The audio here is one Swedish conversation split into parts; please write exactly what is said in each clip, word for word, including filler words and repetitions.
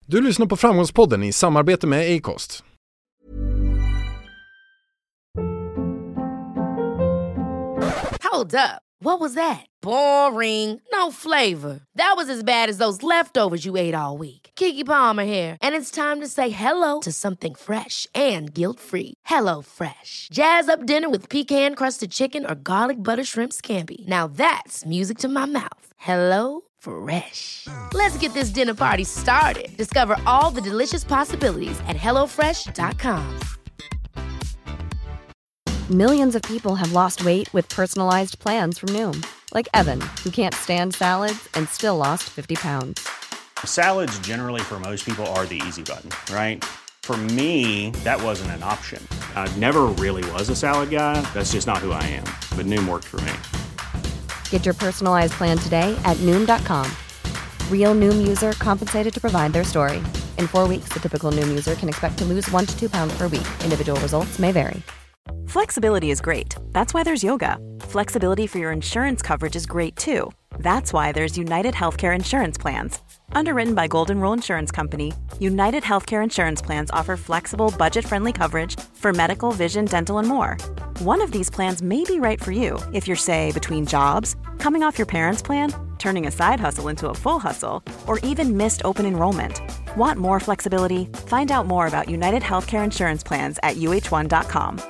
Du lyssnar på Framgångspodden i samarbete med Acast. Hold up. What was that? Boring. No flavor. That was as bad as those leftovers you ate all week. Keke Palmer here, and it's time to say hello to something fresh and guilt-free. Hello Fresh. Jazz up dinner with pecan-crusted chicken or garlic butter shrimp scampi. Now that's music to my mouth. Hello Fresh. Let's get this dinner party started. Discover all the delicious possibilities at hello fresh dot com. Millions of people have lost weight with personalized plans from Noom. Like Evan, who can't stand salads and still lost fifty pounds. Salads generally for most people are the easy button, right? For me, that wasn't an option. I never really was a salad guy. That's just not who I am. But Noom worked for me. Get your personalized plan today at Noom dot com. Real Noom user compensated to provide their story. In four weeks, the typical Noom user can expect to lose one to two pounds per week. Individual results may vary. Flexibility is great. That's why there's yoga. Flexibility for your insurance coverage is great too. That's why there's United Healthcare Insurance Plans. Underwritten by Golden Rule Insurance Company, United Healthcare Insurance Plans offer flexible, budget-friendly coverage for medical, vision, dental, and more. One of these plans may be right for you if you're, say, between jobs, coming off your parents' plan, turning a side hustle into a full hustle, or even missed open enrollment. Want more flexibility? Find out more about United Healthcare Insurance Plans at u h one dot com.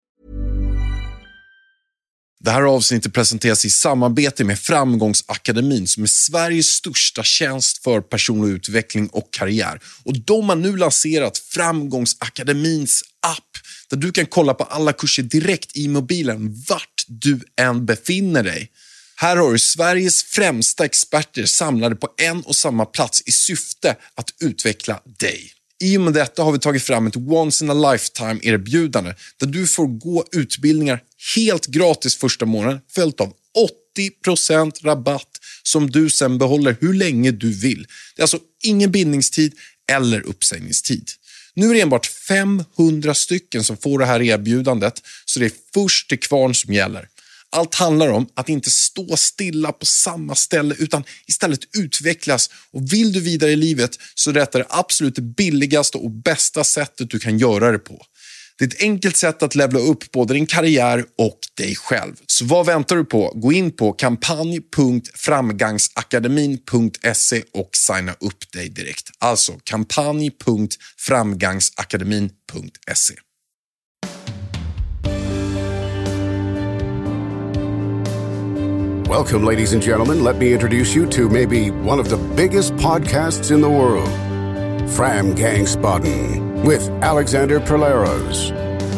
Det här avsnittet presenteras i samarbete med Framgångsakademin som är Sveriges största tjänst för personlig utveckling och karriär. Och de har nu lanserat Framgångsakademins app där du kan kolla på alla kurser direkt i mobilen vart du än befinner dig. Här har du Sveriges främsta experter samlade på en och samma plats i syfte att utveckla dig. I och med detta har vi tagit fram ett once in a lifetime erbjudande där du får gå utbildningar helt gratis första månaden följt av åttio procent rabatt som du sen behåller hur länge du vill. Det är alltså ingen bindningstid eller uppsägningstid. Nu är det enbart femhundra stycken som får det här erbjudandet så det är först till kvarn som gäller. Allt handlar om att inte stå stilla på samma ställe utan istället utvecklas. Och vill du vidare i livet så är detta det absolut billigaste och bästa sättet du kan göra det på. Det är ett enkelt sätt att levla upp både din karriär och dig själv. Så vad väntar du på? Gå in på kampanj punkt framgangsakademin punkt se och signa upp dig direkt. Alltså kampanj punkt framgangsakademin punkt se. Welcome, ladies and gentlemen. Let me introduce you to maybe one of the biggest podcasts in the world, Framgångsspodden, with Alexander Perleros.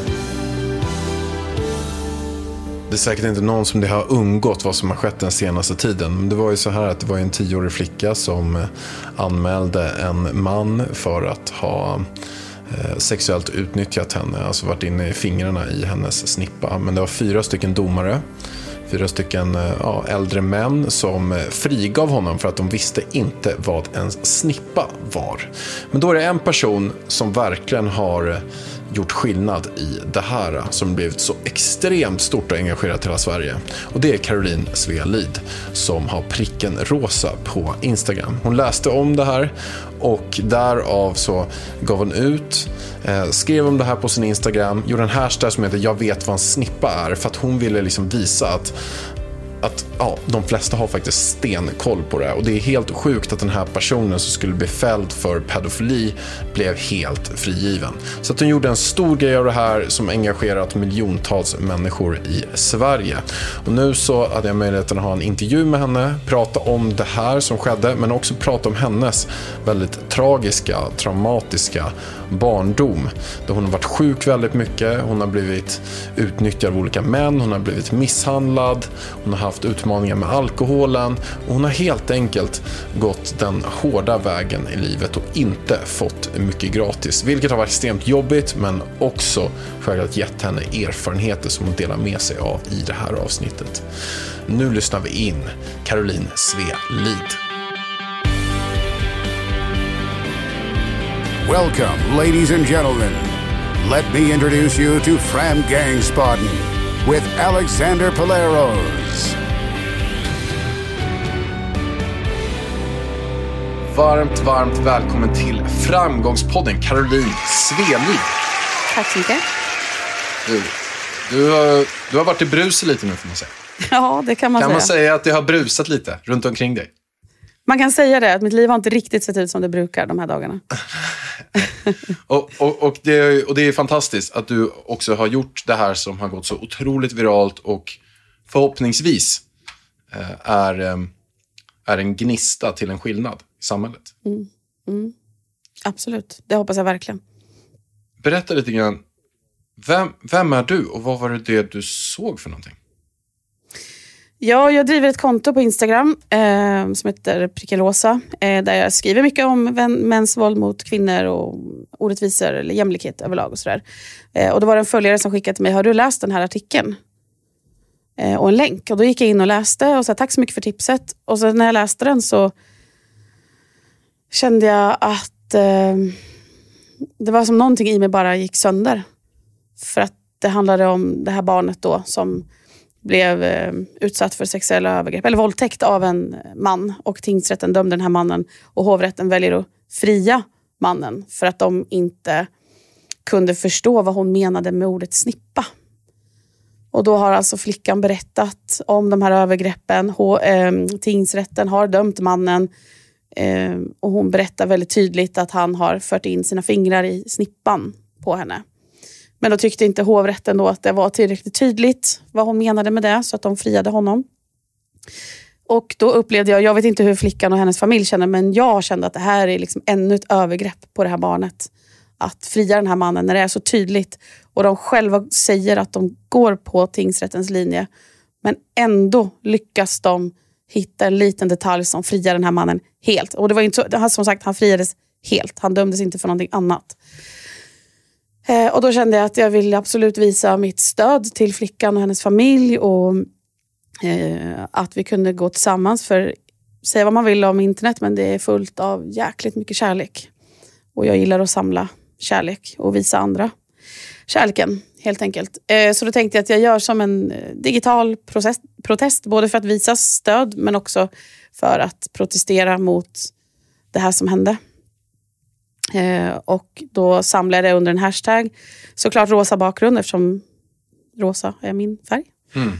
Det är säkert inte någon som det har undgått vad som har skett den senaste tiden. Men det var ju så här att det var en tioårig flicka som anmälde en man för att ha sexuellt utnyttjat henne. Alltså varit inne i fingrarna i hennes snippa. Men det var fyra stycken domare. Fyra stycken ja, äldre män som frigav honom för att de visste inte vad en snippa var. Men då är det en person som verkligen har gjort skillnad i det här som blivit så extremt stort och engagerat i hela Sverige. Och det är Caroline Svelid som har pricken rosa på Instagram. Hon läste om det här och därav så gav hon ut, eh, skrev om det här på sin Instagram, gjorde en hashtag som heter jag vet vad en snippa är för att hon ville liksom visa att att ja, de flesta har faktiskt stenkoll på det. Och det är helt sjukt att den här personen som skulle bli fälld för pedofili blev helt frigiven. Så att hon gjorde en stor grej av det här som engagerat miljontals människor i Sverige. Och nu så hade jag möjligheten att ha en intervju med henne, prata om det här som skedde, men också prata om hennes väldigt tragiska, traumatiska barndom. Då hon har varit sjuk väldigt mycket, hon har blivit utnyttjad av olika män, hon har blivit misshandlad, hon har haft utmaningar med alkoholen och hon har helt enkelt gått den hårda vägen i livet och inte fått mycket gratis. Vilket har varit extremt jobbigt men också självklart gett henne erfarenheter som hon delar med sig av i det här avsnittet. Nu lyssnar vi in Caroline Svelid. Welcome, ladies and gentlemen. Let me introduce you to Framgångsspodden with Alexander Perleros. varmt, varmt välkommen till Framgångspodden, Caroline Svelid. Tack så mycket. Du, du, har, du har varit i brus lite nu, får man säga. Ja, det kan man kan säga. Kan man säga att det har brusat lite runt omkring dig? Man kan säga det, att mitt liv har inte riktigt sett ut som det brukar de här dagarna. och, och, och, det, och det är fantastiskt att du också har gjort det här som har gått så otroligt viralt och förhoppningsvis eh, är, eh, är en gnista till en skillnad i samhället. Mm. Mm. Absolut, det hoppas jag verkligen. Berätta lite grann, vem, vem är du och vad var det, det du såg för någonting? Ja, jag driver ett konto på Instagram eh, som heter Prickerosa, eh, där jag skriver mycket om vän, mäns våld mot kvinnor och orättvisor eller jämlikhet överlag och sådär. Eh, och då var det en följare som skickade till mig, har du läst den här artikeln? Eh, och en länk. Och då gick jag in och läste och sa tack så mycket för tipset. Och så när jag läste den så kände jag att eh, det var som någonting i mig bara gick sönder. För att det handlade om det här barnet då som blev eh, utsatt för sexuella övergrepp eller våldtäkt av en man, och tingsrätten dömde den här mannen och hovrätten väljer att fria mannen för att de inte kunde förstå vad hon menade med ordet snippa. Och då har alltså flickan berättat om de här övergreppen. H- eh, tingsrätten har dömt mannen eh, och hon berättar väldigt tydligt att han har fört in sina fingrar i snippan på henne. Men då tyckte inte hovrätten då att det var tillräckligt tydligt vad hon menade med det, så att de friade honom. Och då upplevde jag, jag vet inte hur flickan och hennes familj känner, men jag kände att det här är liksom ännu ett övergrepp på det här barnet. Att fria den här mannen när det är så tydligt. Och de själva säger att de går på tingsrättens linje. Men ändå lyckas de hitta en liten detalj som friar den här mannen helt. Och det var inte så, som sagt, han friades helt. Han dömdes inte för någonting annat. Eh, och då kände jag att jag ville absolut visa mitt stöd till flickan och hennes familj. Och eh, att vi kunde gå tillsammans. För säga vad man vill om internet, men det är fullt av jäkligt mycket kärlek. Och jag gillar att samla kärlek och visa andra kärleken, helt enkelt. Eh, så då tänkte jag att jag gör som en digital process, protest, både för att visa stöd men också för att protestera mot det här som hände. Eh, och då samlade jag under en hashtag, såklart rosa bakgrund eftersom rosa är min färg. Mm.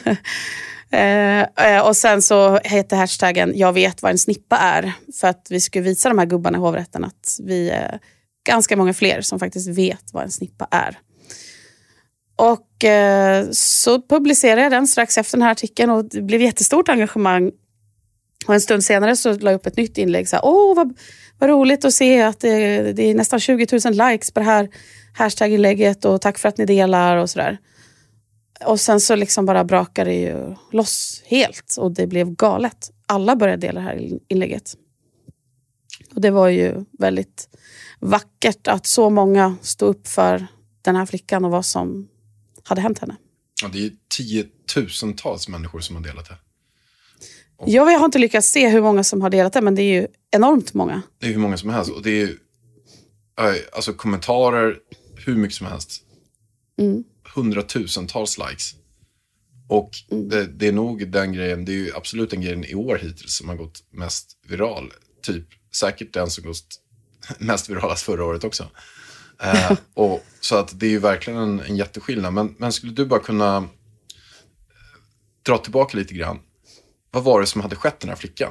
eh, och sen så heter hashtaggen jag vet vad en snippa är, för att vi skulle visa de här gubbarna i hovrätten att vi är ganska många fler som faktiskt vet vad en snippa är. Och eh, så publicerade jag den strax efter den här artikeln och det blev jättestort engagemang. Och en stund senare så la jag upp ett nytt inlägg. Så här, åh, vad, vad roligt att se att det, det är nästan tjugo tusen likes på det här hashtag-inlägget och tack för att ni delar och sådär. Och sen så liksom bara brakade det ju loss helt och det blev galet. Alla började dela det här inlägget. Och det var ju väldigt vackert att så många stod upp för den här flickan och vad som hade hänt henne. Ja, det är tiotusentals människor som har delat det. Och jag har inte lyckats se hur många som har delat det, men det är ju enormt många. Det är hur många som helst. Och det är ju alltså kommentarer hur mycket som helst. Mm. Hundratusentals likes. Och mm. det, det är nog den grejen, det är ju absolut den grejen i år hittills som har gått mest viral. Typ säkert den som gått mest viralast förra året också. eh, och, så att det är ju verkligen en, en jätteskillnad. Men, men skulle du bara kunna eh, dra tillbaka lite grann. Vad var det som hade skett den här flickan?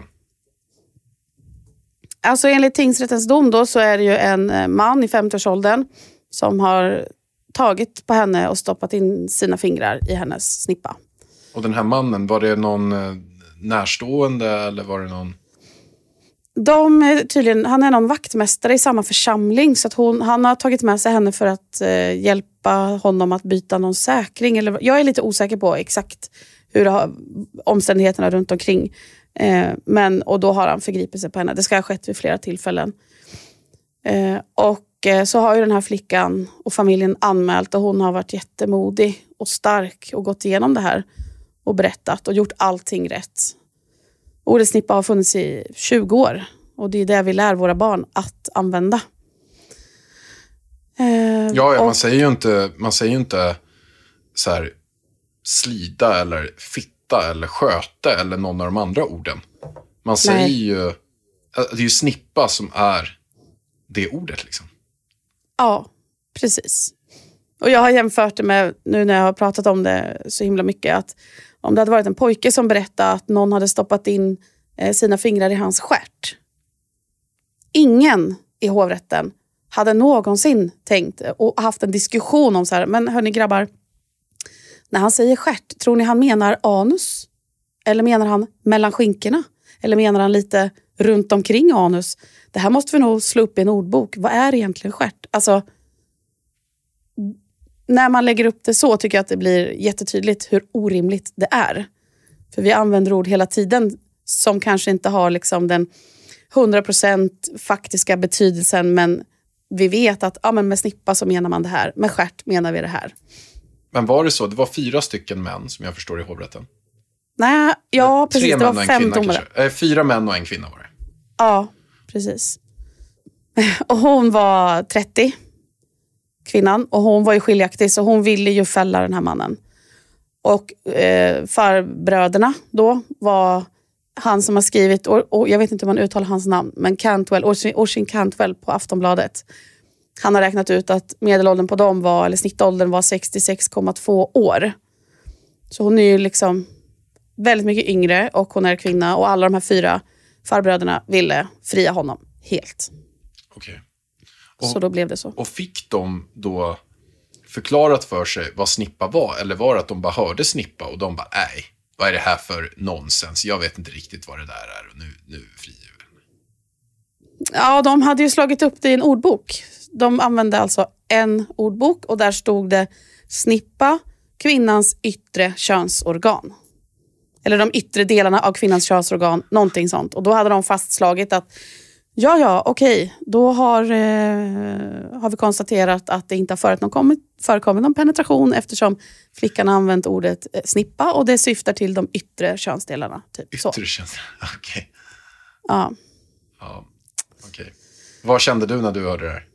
Alltså enligt tingsrättens dom då så är det ju en man i femtioårsåldern som har tagit på henne och stoppat in sina fingrar i hennes snippa. Och den här mannen, var det någon eh, närstående eller var det någon... De, tydligen, han är någon vaktmästare i samma församling så att hon, han har tagit med sig henne för att eh, hjälpa honom att byta någon säkring. Eller, jag är lite osäker på exakt hur det har, omständigheterna runt omkring. Eh, men, och då har han förgripit sig på henne. Det ska ha skett vid flera tillfällen. Eh, och eh, så har ju den här flickan och familjen anmält och hon har varit jättemodig och stark och gått igenom det här och berättat och gjort allting rätt. Ordet snippa har funnits i tjugo år. Och det är det vi lär våra barn att använda. Eh, ja, ja och, man säger ju inte, man säger ju inte så här slida eller fitta eller sköta eller någon av de andra orden. Man säger nej. ju Det är ju snippa som är det ordet liksom. Ja, precis. Och jag har jämfört det med, nu när jag har pratat om det så himla mycket, att om det hade varit en pojke som berättade att någon hade stoppat in eh, sina fingrar i hans stjärt. Ingen i hovrätten hade någonsin tänkt och haft en diskussion om så här, men hörni grabbar, när han säger stjärt, tror ni han menar anus? Eller menar han mellan skinkorna? Eller menar han lite runt omkring anus? Det här måste vi nog slå upp i en ordbok. Vad är egentligen stjärt? Alltså, när man lägger upp det så tycker jag att det blir jättetydligt hur orimligt det är. För vi använder ord hela tiden som kanske inte har liksom den hundra procent faktiska betydelsen, men vi vet att ja, men med snippa så menar man det här. Med stjärt menar vi det här. Men var det så? Det var fyra stycken män som jag förstår i hovrätten. Nej, ja precis. Tre Det var män och en fem kvinna, domare. kanske. Eh, fyra män och en kvinna var det. Ja, precis. Och hon var trettio, kvinnan. Och hon var ju skiljaktig, så hon ville ju fälla den här mannen. Och eh, farbröderna då var han som har skrivit, och, och jag vet inte hur man uttalar hans namn, men Cantwell, Oisin Cantwell på Aftonbladet. Han har räknat ut att medelåldern på dem var, eller snittåldern var sextiosex komma två år. Så hon är ju liksom väldigt mycket yngre och hon är kvinna, och alla de här fyra farbröderna ville fria honom helt. Okej. Okay. Så då blev det så. Och fick de då förklarat för sig vad snippa var? Eller var det att de bara hörde snippa och de bara, nej, vad är det här för nonsens? Jag vet inte riktigt vad det där är och nu, nu friar vi. Ja, de hade ju slagit upp det i en ordbok. De använde alltså en ordbok och där stod det snippa, kvinnans yttre könsorgan. Eller de yttre delarna av kvinnans könsorgan, någonting sånt. Och då hade de fastslagit att ja, ja, okej, då har, eh, har vi konstaterat att det inte har förekommit, förekommit någon penetration eftersom flickan har använt ordet eh, snippa och det syftar till de yttre könsdelarna. Typ. Yttre könsdelarna, okej. Okay. Ja. Ja, okej. Okay. Vad kände du när du hörde det här?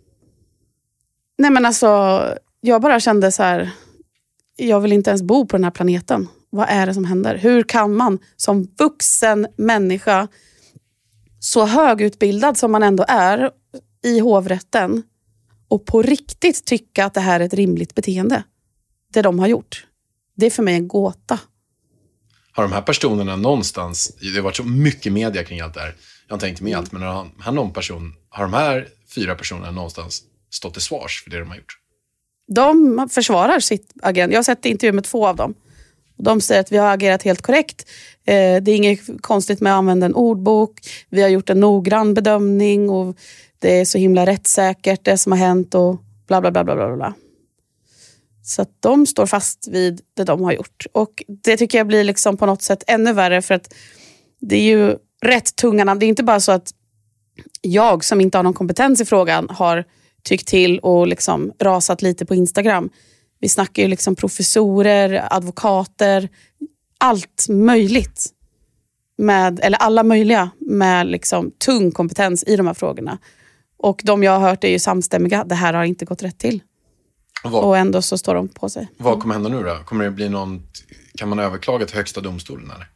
Nej men alltså, jag bara kände så här, jag vill inte ens bo på den här planeten. Vad är det som händer? Hur kan man som vuxen människa, så högutbildad som man ändå är i hovrätten, och på riktigt tycka att det här är ett rimligt beteende? Det de har gjort. Det är för mig en gåta. Har de här personerna någonstans, det har varit så mycket media kring allt det här, jag har inte tänkt med allt, men har, har någon person, har de här fyra personerna någonstans stått till svars för det de har gjort? De försvarar sitt agerande. Jag har sett intervju med två av dem. De säger att vi har agerat helt korrekt. Eh, det är inget konstigt med att använda en ordbok. Vi har gjort en noggrann bedömning och det är så himla rättssäkert det som har hänt och bla bla bla bla bla bla. Så att de står fast vid det de har gjort. Och det tycker jag blir liksom på något sätt ännu värre, för att det är ju rätt tunga namn. Det är inte bara så att jag som inte har någon kompetens i frågan har tyckt till och liksom rasat lite på Instagram. Vi snackar ju liksom professorer, advokater, allt möjligt med, eller alla möjliga med liksom tung kompetens i de här frågorna. Och de jag har hört är ju samstämmiga. Det här har inte gått rätt till. Vad, och ändå så står de på sig. Vad kommer hända nu då? Kommer det bli någon, kan man överklaga till högsta domstolen eller?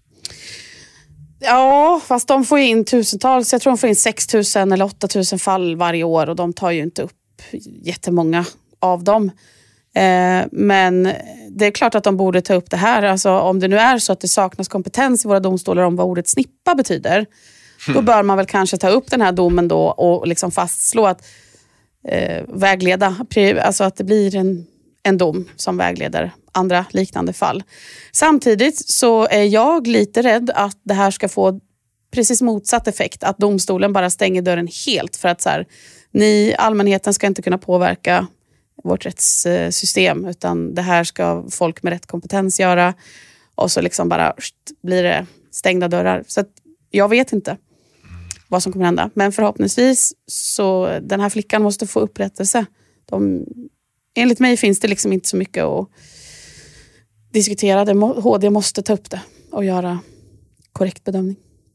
Ja, fast de får in tusentals. Jag tror de får in sex tusen eller åtta tusen fall varje år. Och de tar ju inte upp jättemånga av dem. Eh, men det är klart att de borde ta upp det här. Alltså, om det nu är så att det saknas kompetens i våra domstolar om vad ordet snippa betyder. Mm. Då bör man väl kanske ta upp den här domen då och liksom fastslå att eh, vägleda. Alltså att det blir en, en dom som vägleder andra liknande fall. Samtidigt så är jag lite rädd att det här ska få precis motsatt effekt. Att domstolen bara stänger dörren helt för att så här, ni, allmänheten ska inte kunna påverka vårt rättssystem, utan det här ska folk med rätt kompetens göra, och så liksom bara blir det stängda dörrar. Så att jag vet inte vad som kommer hända, men förhoppningsvis så den här flickan måste få upprättelse. De, enligt mig finns det liksom inte så mycket att diskutera. Det, H D måste ta upp det och göra korrekt bedömning.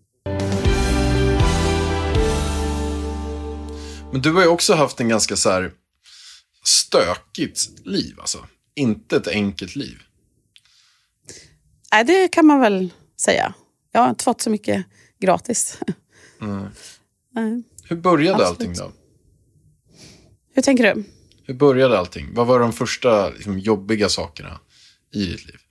Men du har ju också haft en ganska så här stökigt liv, alltså. Inte ett enkelt liv. Nej, det kan man väl säga. Jag har inte fått så mycket gratis. Mm. Nej. Hur började Absolut. allting då? Hur tänker du? Hur började allting? Vad var de första liksom, jobbiga sakerna i ditt liv?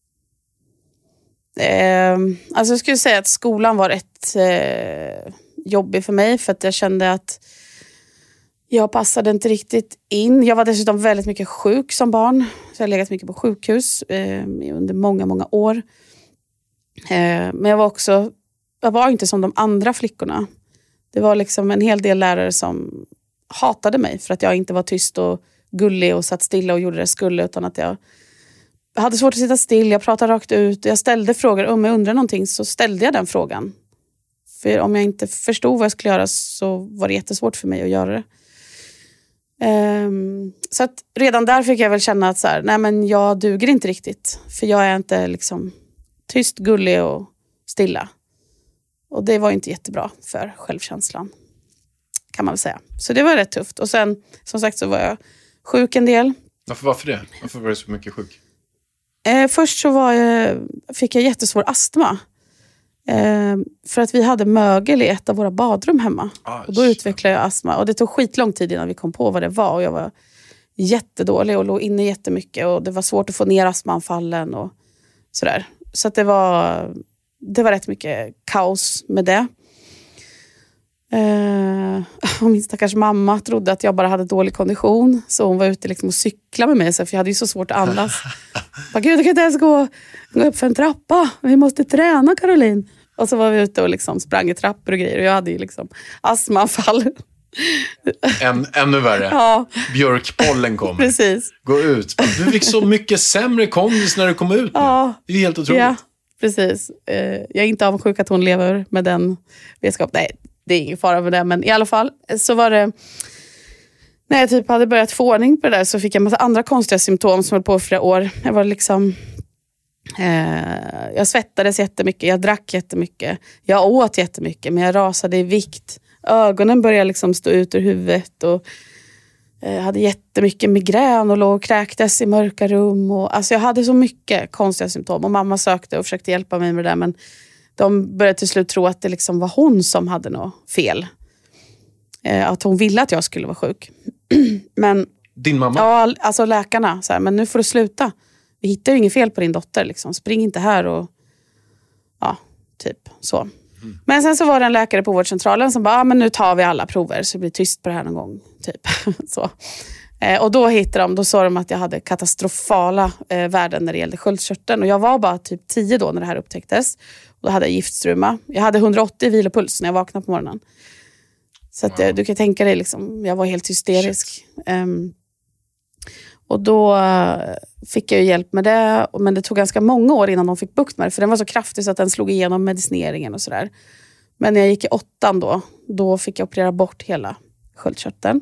Eh, alltså jag skulle säga att skolan var rätt eh, jobbig för mig. För att jag kände att jag passade inte riktigt in. Jag var dessutom väldigt mycket sjuk som barn. Så jag har legat mycket på sjukhus eh, under många, många år. Eh, men jag var också... Jag var inte som de andra flickorna. Det var liksom en hel del lärare som hatade mig. För att jag inte var tyst och gullig och satt stilla och gjorde det jag skulle. Utan att jag hade svårt att sitta still. Jag pratade rakt ut. Jag ställde frågor. Om jag undrade någonting så ställde jag den frågan. För om jag inte förstod vad jag skulle göra så var det jättesvårt för mig att göra det. Um, så att redan där fick jag väl känna att så här, nej men jag duger inte riktigt. För jag är inte liksom tyst, gullig och stilla. Och det var inte jättebra för självkänslan. Kan man väl säga. Så det var rätt tufft. Och sen, som sagt, så var jag sjuk en del. Varför, varför det? Varför var du så mycket sjuk? Eh, först så var jag, fick jag jättesvår astma. Eh, för att vi hade mögel i ett av våra badrum hemma. Ah, och då utvecklade jag astma. Och det tog skitlång tid innan vi kom på vad det var. Och jag var jättedålig och låg inne jättemycket. Och det var svårt att få ner astmaanfallen och sådär. Så att det var, det var rätt mycket kaos med det. Uh, och min stackars mamma trodde att jag bara hade dålig kondition. Så hon var ute liksom och cykla med mig. För jag hade ju så svårt att andas. Bara, gud, jag kan inte ens gå, gå upp för en trappa. Vi måste träna, Caroline. Och så var vi ute och liksom sprang i trappor och grejer. Och jag hade ju liksom astmaanfall. Än, ännu värre. Ja. Björkpollen kommer. Precis. Gå ut. Du fick så mycket sämre kondis när du kom ut. Ja. Det är helt otroligt. Ja, precis. Uh, jag är inte avundsjuk att hon lever med den vetskap. Nej, det är ingen fara med det. Men i alla fall så var det... När jag typ hade börjat få ordning på det där så fick jag en massa andra konstiga symptom som höll på i flera år. Jag var liksom... Eh, jag svettades jättemycket. Jag drack jättemycket. Jag åt jättemycket. Men jag rasade i vikt. Ögonen började liksom stå ut ur huvudet. Och eh, hade jättemycket migrän och låg och kräktes i mörka rum. Och, alltså jag hade så mycket konstiga symptom. Och mamma sökte och försökte hjälpa mig med det där. Men de började till slut tro att det liksom var hon som hade något fel. Eh, att hon ville att jag skulle vara sjuk. Men, din mamma? Ja, alltså läkarna. Så här, men nu får du sluta. Vi hittar ju inget fel på din dotter. Liksom. Spring inte här och... Ja, typ så. Mm. Men sen så var det en läkare på vårdcentralen som bara, ah, men nu tar vi alla prover så det blir tyst på det här någon gång. Typ. så. Eh, och då hittade de, då sa de att jag hade katastrofala eh, värden när det gällde sköldkörteln. Och jag var bara typ tio då när det här upptäcktes. Och då hade jag giftstruma. Jag hade hundraåttio vilopuls när jag vaknade på morgonen. Så att, wow. Du kan tänka dig, liksom, jag var helt hysterisk. Um, och då fick jag ju hjälp med det. Men det tog ganska många år innan de fick bukt med det. För den var så kraftig så att den slog igenom medicineringen och sådär. Men när jag gick i åttan då, då fick jag operera bort hela sköldkörteln.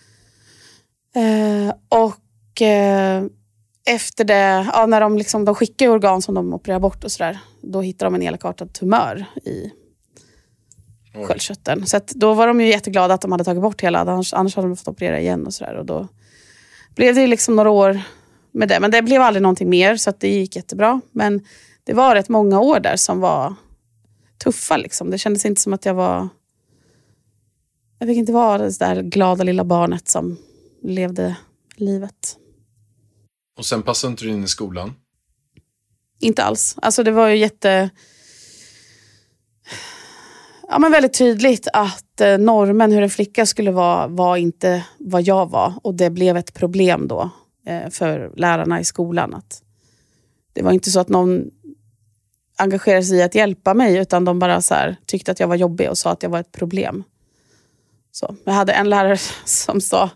Uh, och uh, efter det, ja, när de, liksom, de skickar organ som de opererar bort och sådär. Då hittar de en elakartad tumör i sköldkörteln. Så att då var de ju jätteglada att de hade tagit bort hela. Annars, annars hade de fått operera igen och sådär. Och då blev det liksom några år med det. Men det blev aldrig någonting mer så att det gick jättebra. Men det var rätt många år där som var tuffa liksom. Det kändes inte som att jag var... Jag fick inte vara det där glada lilla barnet som levde livet. Och sen passade inte du in i skolan? Inte alls. Alltså det var ju jätte... Ja, men väldigt tydligt att eh, normen hur en flicka skulle vara var inte vad jag var. Och det blev ett problem då eh, för lärarna i skolan. Att det var inte så att någon engagerade sig i att hjälpa mig. Utan de bara så här, tyckte att jag var jobbig och sa att jag var ett problem. Så, jag hade en lärare som sa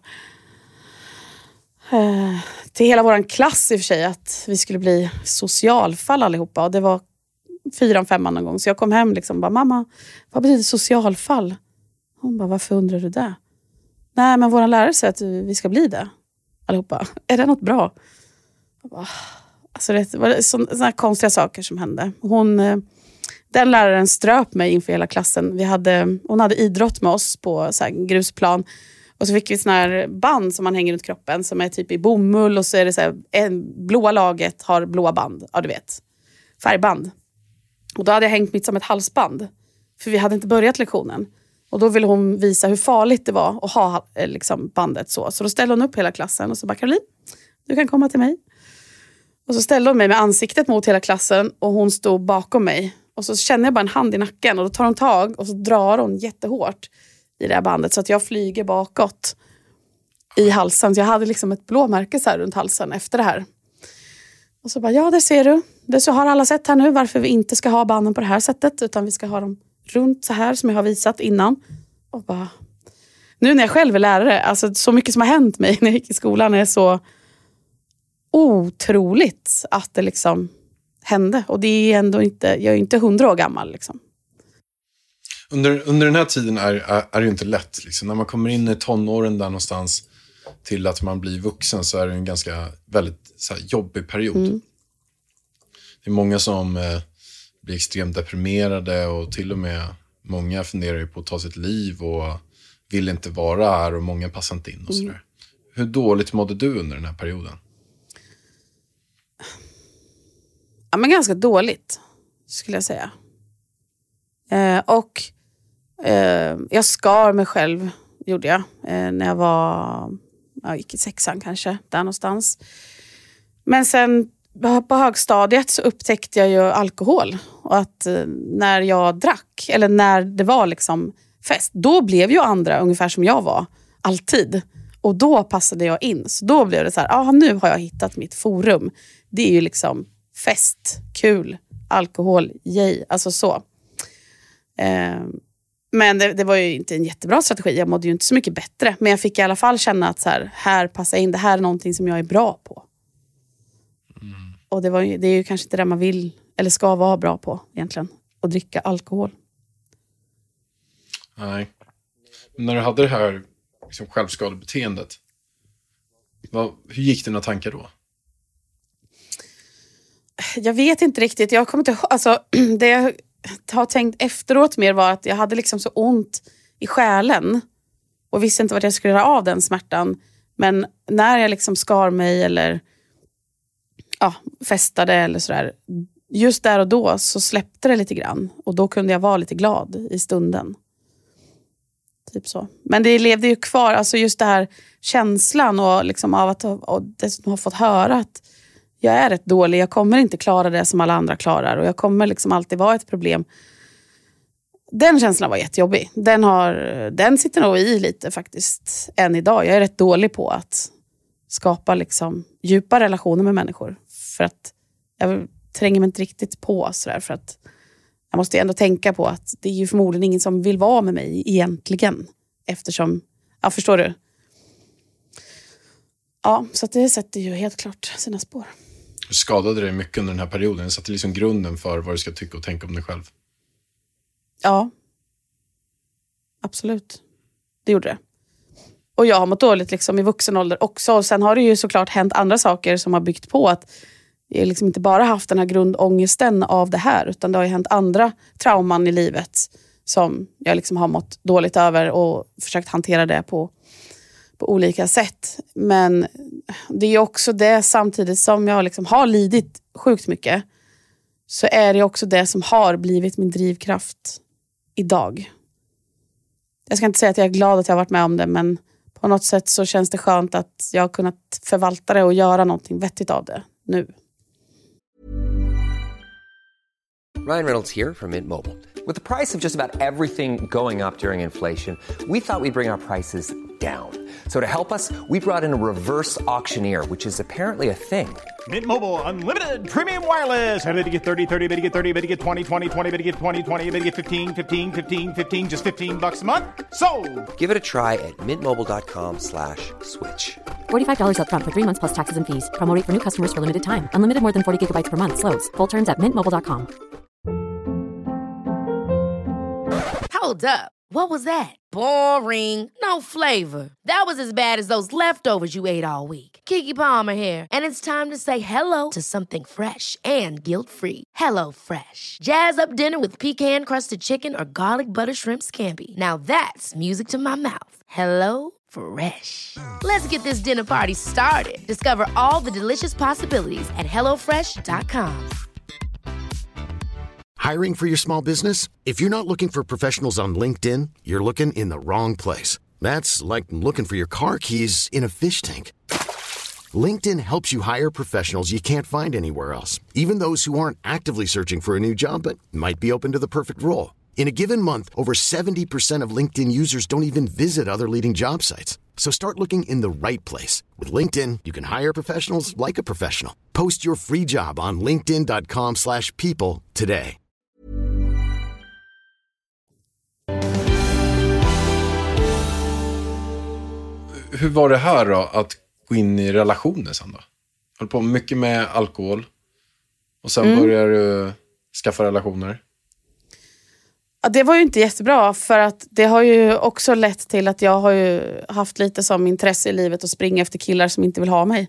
eh, till hela våran klass i och för sig att vi skulle bli socialfall allihopa. Och det var fyran, femman någon gång. Så jag kom hem liksom bara, mamma, vad betyder socialfall? Hon bara, varför undrar du det? Nej, men våran lärare säger att vi ska bli det. Allihopa. Är det något bra? Jag bara, alltså det var sådana här konstiga saker som hände. Hon, den läraren ströp mig inför hela klassen. Vi hade, hon hade idrott med oss på så här grusplan. Och så fick vi såna här band som man hänger runt kroppen. Som är typ i bomull. Och så är det så här, en, blåa laget har blåa band. Ja, du vet. Färgband. Och då hade jag hängt mitt som ett halsband. För vi hade inte börjat lektionen. Och då ville hon visa hur farligt det var att ha liksom, bandet så. Så då ställde hon upp hela klassen och så bara, Caroline, du kan komma till mig. Och så ställde hon mig med ansiktet mot hela klassen och hon stod bakom mig. Och så känner jag bara en hand i nacken och då tar hon tag och så drar hon jättehårt i det här bandet så att jag flyger bakåt i halsen. Så jag hade liksom ett blåmärke så här runt halsen efter det här. Och så bara, ja det ser du. Det så har alla sett här nu varför vi inte ska ha banden på det här sättet utan vi ska ha dem runt så här som jag har visat innan. Och bara, nu när jag själv är lärare, alltså så mycket som har hänt mig när jag gick i skolan är så otroligt att det liksom hände. Och det är ändå inte, jag är inte hundra år gammal liksom. Under, under den här tiden är, är, är det ju inte lätt. Liksom. När man kommer in i tonåren där någonstans till att man blir vuxen så är det en ganska väldigt så här, jobbig period. Mm. Det är många som eh, blir extremt deprimerade och till och med många funderar ju på att ta sitt liv och vill inte vara här och många passar inte in och sådär. Mm. Hur dåligt mådde du under den här perioden? Ja, men ganska dåligt skulle jag säga. Eh, och eh, jag skar mig själv, gjorde jag. Eh, när jag var, jag gick i sexan kanske, där någonstans. Men sen på högstadiet så upptäckte jag ju alkohol. Och att eh, när jag drack, eller när det var liksom fest, då blev ju andra ungefär som jag var. Alltid. Och då passade jag in. Så då blev det så här, ah, nu har jag hittat mitt forum. Det är ju liksom fest, kul, alkohol, yay, alltså så. Eh, men det, det var ju inte en jättebra strategi. Jag mådde ju inte så mycket bättre. Men jag fick i alla fall känna att så här, här passar in. Det här är någonting som jag är bra på. Mm. Och det, var, det är ju kanske inte det man vill eller ska vara bra på egentligen. Att dricka alkohol. Nej. Men när du hade det här liksom, självskadebeteendet. Vad, hur gick dina tankar då? Jag vet inte riktigt. Jag kommer inte ihåg. Alltså, det jag har tänkt efteråt mer var att jag hade liksom så ont i själen. Och visste inte vad jag skulle göra av den smärtan. Men när jag liksom skar mig eller ja, festade eller sådär. Just där och då så släppte det lite grann. Och då kunde jag vara lite glad i stunden. Typ så. Men det levde ju kvar. Alltså just det här känslan och liksom av att och dessutom ha fått höra att jag är rätt dålig. Jag kommer inte klara det som alla andra klarar. Och jag kommer liksom alltid vara ett problem. Den känslan var jättejobbig. Den, har, den sitter nog i lite faktiskt än idag. Jag är rätt dålig på att skapa liksom djupa relationer med människor. För att jag tränger mig inte riktigt på sådär. För att jag måste ändå tänka på att det är ju förmodligen ingen som vill vara med mig egentligen. Eftersom, ja förstår du. Ja, så att det sätter ju helt klart sina spår. Du skadade dig mycket under den här perioden. Det satte liksom grunden för vad du ska tycka och tänka om dig själv. Ja. Absolut. Det gjorde det. Och jag har mått dåligt liksom i vuxen ålder också. Och sen har det ju såklart hänt andra saker som har byggt på att jag liksom inte bara haft den här grundångesten av det här. Utan det har ju hänt andra trauman i livet som jag liksom har mått dåligt över och försökt hantera det på på olika sätt. Men det är också det samtidigt som jag liksom har lidit sjukt mycket så är det också det som har blivit min drivkraft idag. Jag ska inte säga att jag är glad att jag har varit med om det, men på något sätt så känns det skönt att jag har kunnat förvalta det och göra någonting vettigt av det nu. Ryan Reynolds here from Mint Mobile. With the price of just about everything going up during inflation, we thought we'd bring our prices down. So to help us, we brought in a reverse auctioneer, which is apparently a thing. Mint Mobile Unlimited Premium Wireless. How to get thirty, thirty, how to get thirty, how to get twenty, twenty, twenty, how to get twenty, twenty, how to get fifteen, fifteen, fifteen, fifteen, just fifteen bucks a month? Sold! Give it a try at mintmobile.com slash switch. forty-five dollars up front for three months plus taxes and fees. Promo rate for new customers for limited time. Unlimited more than forty gigabytes per month. Slows full terms at mint mobile dot com. Hold up. What was that? Boring. No flavor. That was as bad as those leftovers you ate all week. Keke Palmer here, and it's time to say hello to something fresh and guilt-free. Hello Fresh. Jazz up dinner with pecan-crusted chicken or garlic butter shrimp scampi. Now that's music to my mouth. Hello Fresh. Let's get this dinner party started. Discover all the delicious possibilities at hello fresh dot com. Hiring for your small business? If you're not looking for professionals on LinkedIn, you're looking in the wrong place. That's like looking for your car keys in a fish tank. LinkedIn helps you hire professionals you can't find anywhere else, even those who aren't actively searching for a new job but might be open to the perfect role. In a given month, over seventy percent of LinkedIn users don't even visit other leading job sites. So start looking in the right place. With LinkedIn, you can hire professionals like a professional. Post your free job on linkedin dot com slash people today. Hur var det här då, att gå in i relationer sen då? Höll på mycket med alkohol. Och sen mm. börjar du skaffa relationer. Ja, det var ju inte jättebra, för att det har ju också lett till att jag har ju haft lite som intresse i livet att springa efter killar som inte vill ha mig.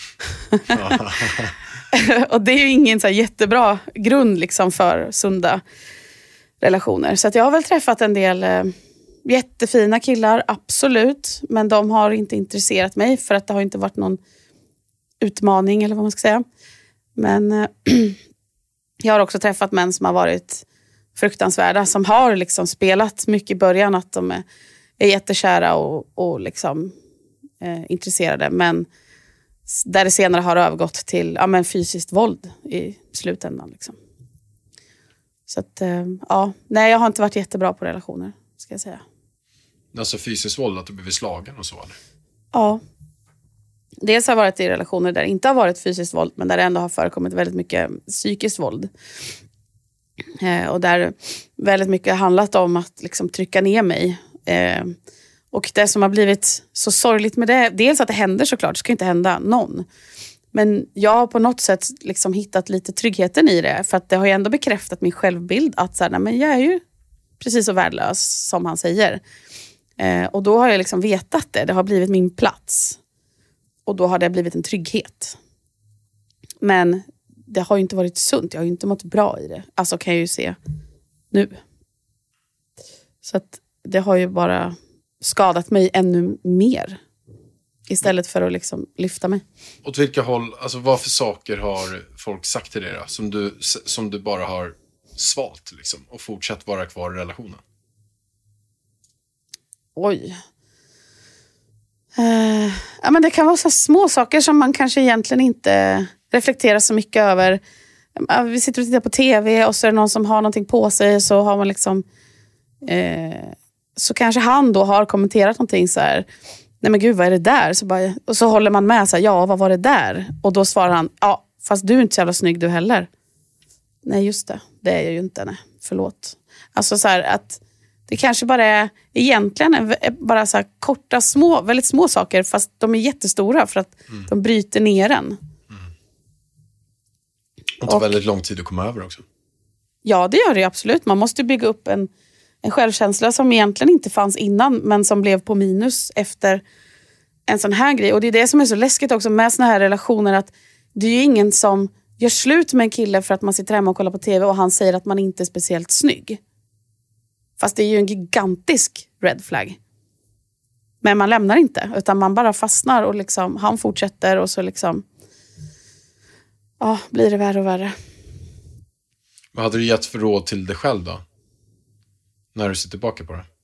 Och det är ju ingen så här jättebra grund liksom för sunda relationer. Så att jag har väl träffat en del eh, jättefina killar, absolut. Men de har inte intresserat mig för att det har inte varit någon utmaning eller vad man ska säga. Men eh, jag har också träffat män som har varit fruktansvärda, som har liksom spelat mycket i början att de är, är jättekära och, och liksom eh, intresserade, men där det senare har övergått till ja, men fysiskt våld i slutändan liksom. Så att eh, ja, nej, jag har inte varit jättebra på relationer, ska jag säga. Alltså fysiskt våld, att du blivit slagen och så eller? Ja. Dels har jag varit i relationer där det inte har varit fysiskt våld, men där det ändå har förekommit väldigt mycket psykiskt våld. Eh, och där väldigt mycket har handlat om att liksom trycka ner mig. Eh, och det som har blivit så sorgligt med det, dels att det händer såklart, det ska inte hända någon. Men jag har på något sätt liksom hittat lite tryggheten i det, för att det har ju ändå bekräftat min självbild att så här, nej, men jag är ju precis så värdelös som han säger. Eh, och då har jag liksom vetat det, det har blivit min plats. Och då har det blivit en trygghet. Men det har ju inte varit sunt. Jag har ju inte mått bra i det. Alltså kan jag ju se nu. Så att det har ju bara skadat mig ännu mer. Istället för att liksom lyfta mig. Åt vilka håll, alltså vad för saker har folk sagt till dig då? Som du, som du bara har svalt liksom. Och fortsatt vara kvar i relationen? Oj. Uh, ja, men det kan vara så små saker som man kanske egentligen inte reflekterar så mycket över. Uh, vi sitter och tittar på tv och så är det någon som har någonting på sig, så har man liksom uh, så kanske han då har kommenterat någonting så här: nej men gud, vad är det där? Så bara, och så håller man med så här, ja, vad var det där? Och då svarar han, ja, fast du är inte så jävla snygg du heller. Nej, just det, det är jag ju inte, nej, förlåt. Alltså så här att det kanske bara är egentligen är bara så här korta, små, väldigt små saker, fast de är jättestora för att mm. de bryter ner en. Mm. Och det tar väldigt lång tid att komma över också. Ja, det gör det absolut. Man måste bygga upp en, en självkänsla som egentligen inte fanns innan, men som blev på minus efter en sån här grej. Och det är det som är så läskigt också med såna här relationer, att det är ju ingen som gör slut med en kille för att man sitter hemma och kollar på tv och han säger att man inte är speciellt snygg. Fast det är ju en gigantisk red flag. Men man lämnar inte, utan man bara fastnar och liksom, han fortsätter och så liksom ja, blir det värre och värre. Vad hade du gett för råd till dig själv då? När du ser tillbaka på det?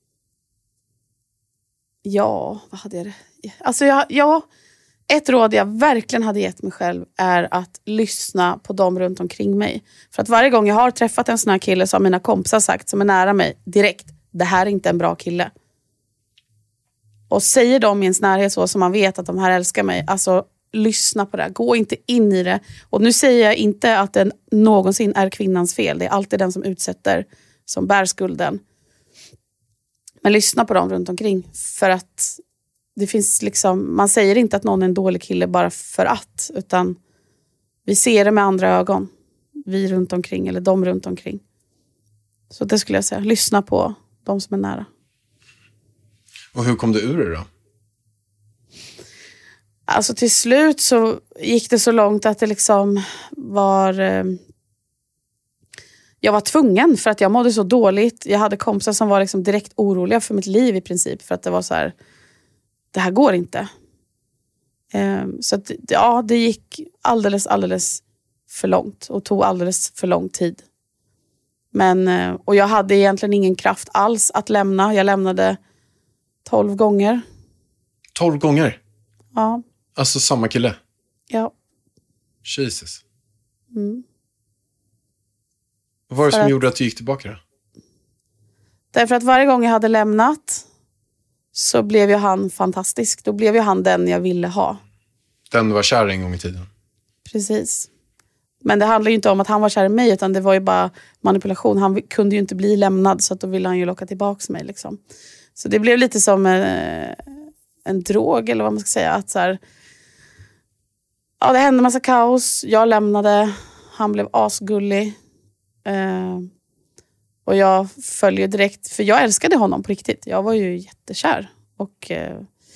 Ja, vad hade jag det? Alltså jag, ja, ett råd jag verkligen hade gett mig själv är att lyssna på dem runt omkring mig. För att varje gång jag har träffat en sån här kille så har mina kompisar sagt, som är nära mig direkt, det här är inte en bra kille. Och säger de i ens närhet så, som man vet att de här älskar mig, alltså lyssna på det. Gå inte in i det. Och nu säger jag inte att det någonsin är kvinnans fel. Det är alltid den som utsätter som bär skulden. Men lyssna på dem runt omkring. För att det finns liksom, man säger inte att någon är en dålig kille bara för att, utan vi ser det med andra ögon. Vi runt omkring, eller de runt omkring. Så det skulle jag säga. Lyssna på de som är nära. Och hur kom du ur det då? Alltså till slut så gick det så långt att det liksom var... Eh, jag var tvungen, för att jag mådde så dåligt. Jag hade kompisar som var liksom direkt oroliga för mitt liv i princip. För att det var så här, det här går inte. Eh, så att, ja, det gick alldeles, alldeles för långt. Och tog alldeles för lång tid. Men, och jag hade egentligen ingen kraft alls att lämna. Jag lämnade tolv gånger. Tolv gånger? Ja. Alltså samma kille? Ja. Jesus. Mm. Vad var det För som att, gjorde att du gick tillbaka då? Därför att varje gång jag hade lämnat så blev ju han fantastisk. Då blev ju han den jag ville ha. Den du var kär en gång i tiden? Precis. Men det handlar ju inte om att han var kär i mig, utan det var ju bara manipulation. Han kunde ju inte bli lämnad, så att då ville han ju locka tillbaka mig. Liksom. Så det blev lite som en, en drog, eller vad man ska säga. Att så här, ja, det hände en massa kaos. Jag lämnade. Han blev asgullig. Eh, och jag följde direkt, för jag älskade honom på riktigt. Jag var ju jättekär. Och eh,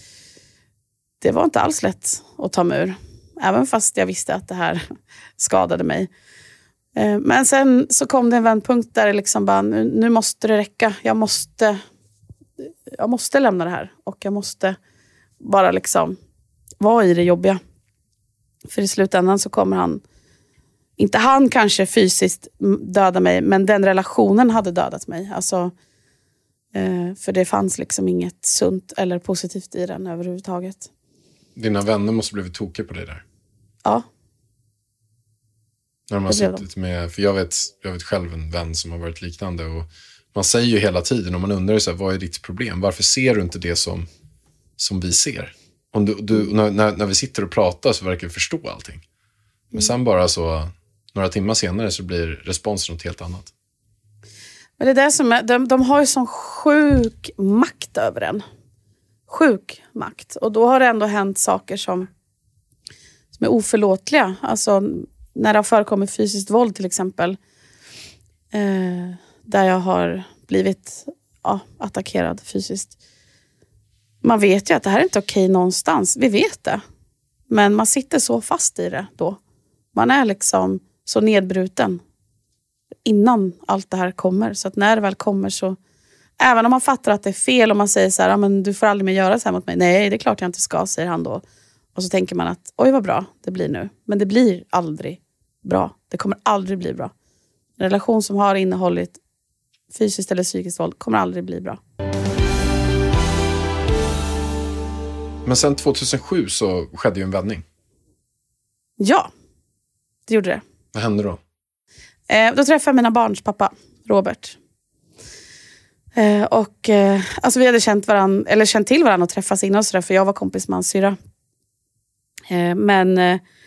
det var inte alls lätt att ta mig ur. Även fast jag visste att det här skadade mig. Eh, men sen så kom det en vändpunkt där det liksom bara, nu, nu måste det räcka. Jag måste, jag måste lämna det här. Och jag måste bara liksom vara i det jobbiga. För i slutändan så kommer han, inte han kanske fysiskt döda mig, men den relationen hade dödat mig. Alltså, eh, för det fanns liksom inget sunt eller positivt i den överhuvudtaget. Dina vänner måste blivit tokiga på dig där. Ja. När de har suttit med, för jag vet, jag vet själv en vän som har varit liknande, och man säger ju hela tiden, och man undrar så här, vad är ditt problem? Varför ser du inte det som, som vi ser? Om du, du, när, när vi sitter och pratar så verkar vi förstå allting. Men sen bara så, några timmar senare så blir responsen något helt annat. Men det är det som är, de, de har ju sån sjuk makt över en. Sjuk makt. Och då har det ändå hänt saker som, som är oförlåtliga. Alltså när det har förekommit fysiskt våld till exempel. Eh, där jag har blivit ja, attackerad fysiskt. Man vet ju att det här är inte okej någonstans. Vi vet det. Men man sitter så fast i det då. Man är liksom så nedbruten innan allt det här kommer. Så att när det väl kommer så, även om man fattar att det är fel och man säger så här, ja, men du får aldrig mer göra så här mot mig. Nej, det är klart jag inte ska, säger han då. Och så tänker man att, oj vad bra det blir nu. Men det blir aldrig bra. Det kommer aldrig bli bra. En relation som har innehållit fysiskt eller psykiskt våld kommer aldrig bli bra. Men sen tjugohundrasju så skedde ju en vändning. Ja, det gjorde det. Vad hände då? Eh, då träffade jag mina barns pappa, Robert. Eh, och eh, alltså vi hade känt varann, eller känt till varandra och träffats innan och sådär, för jag var kompis med hans syra. Eh, men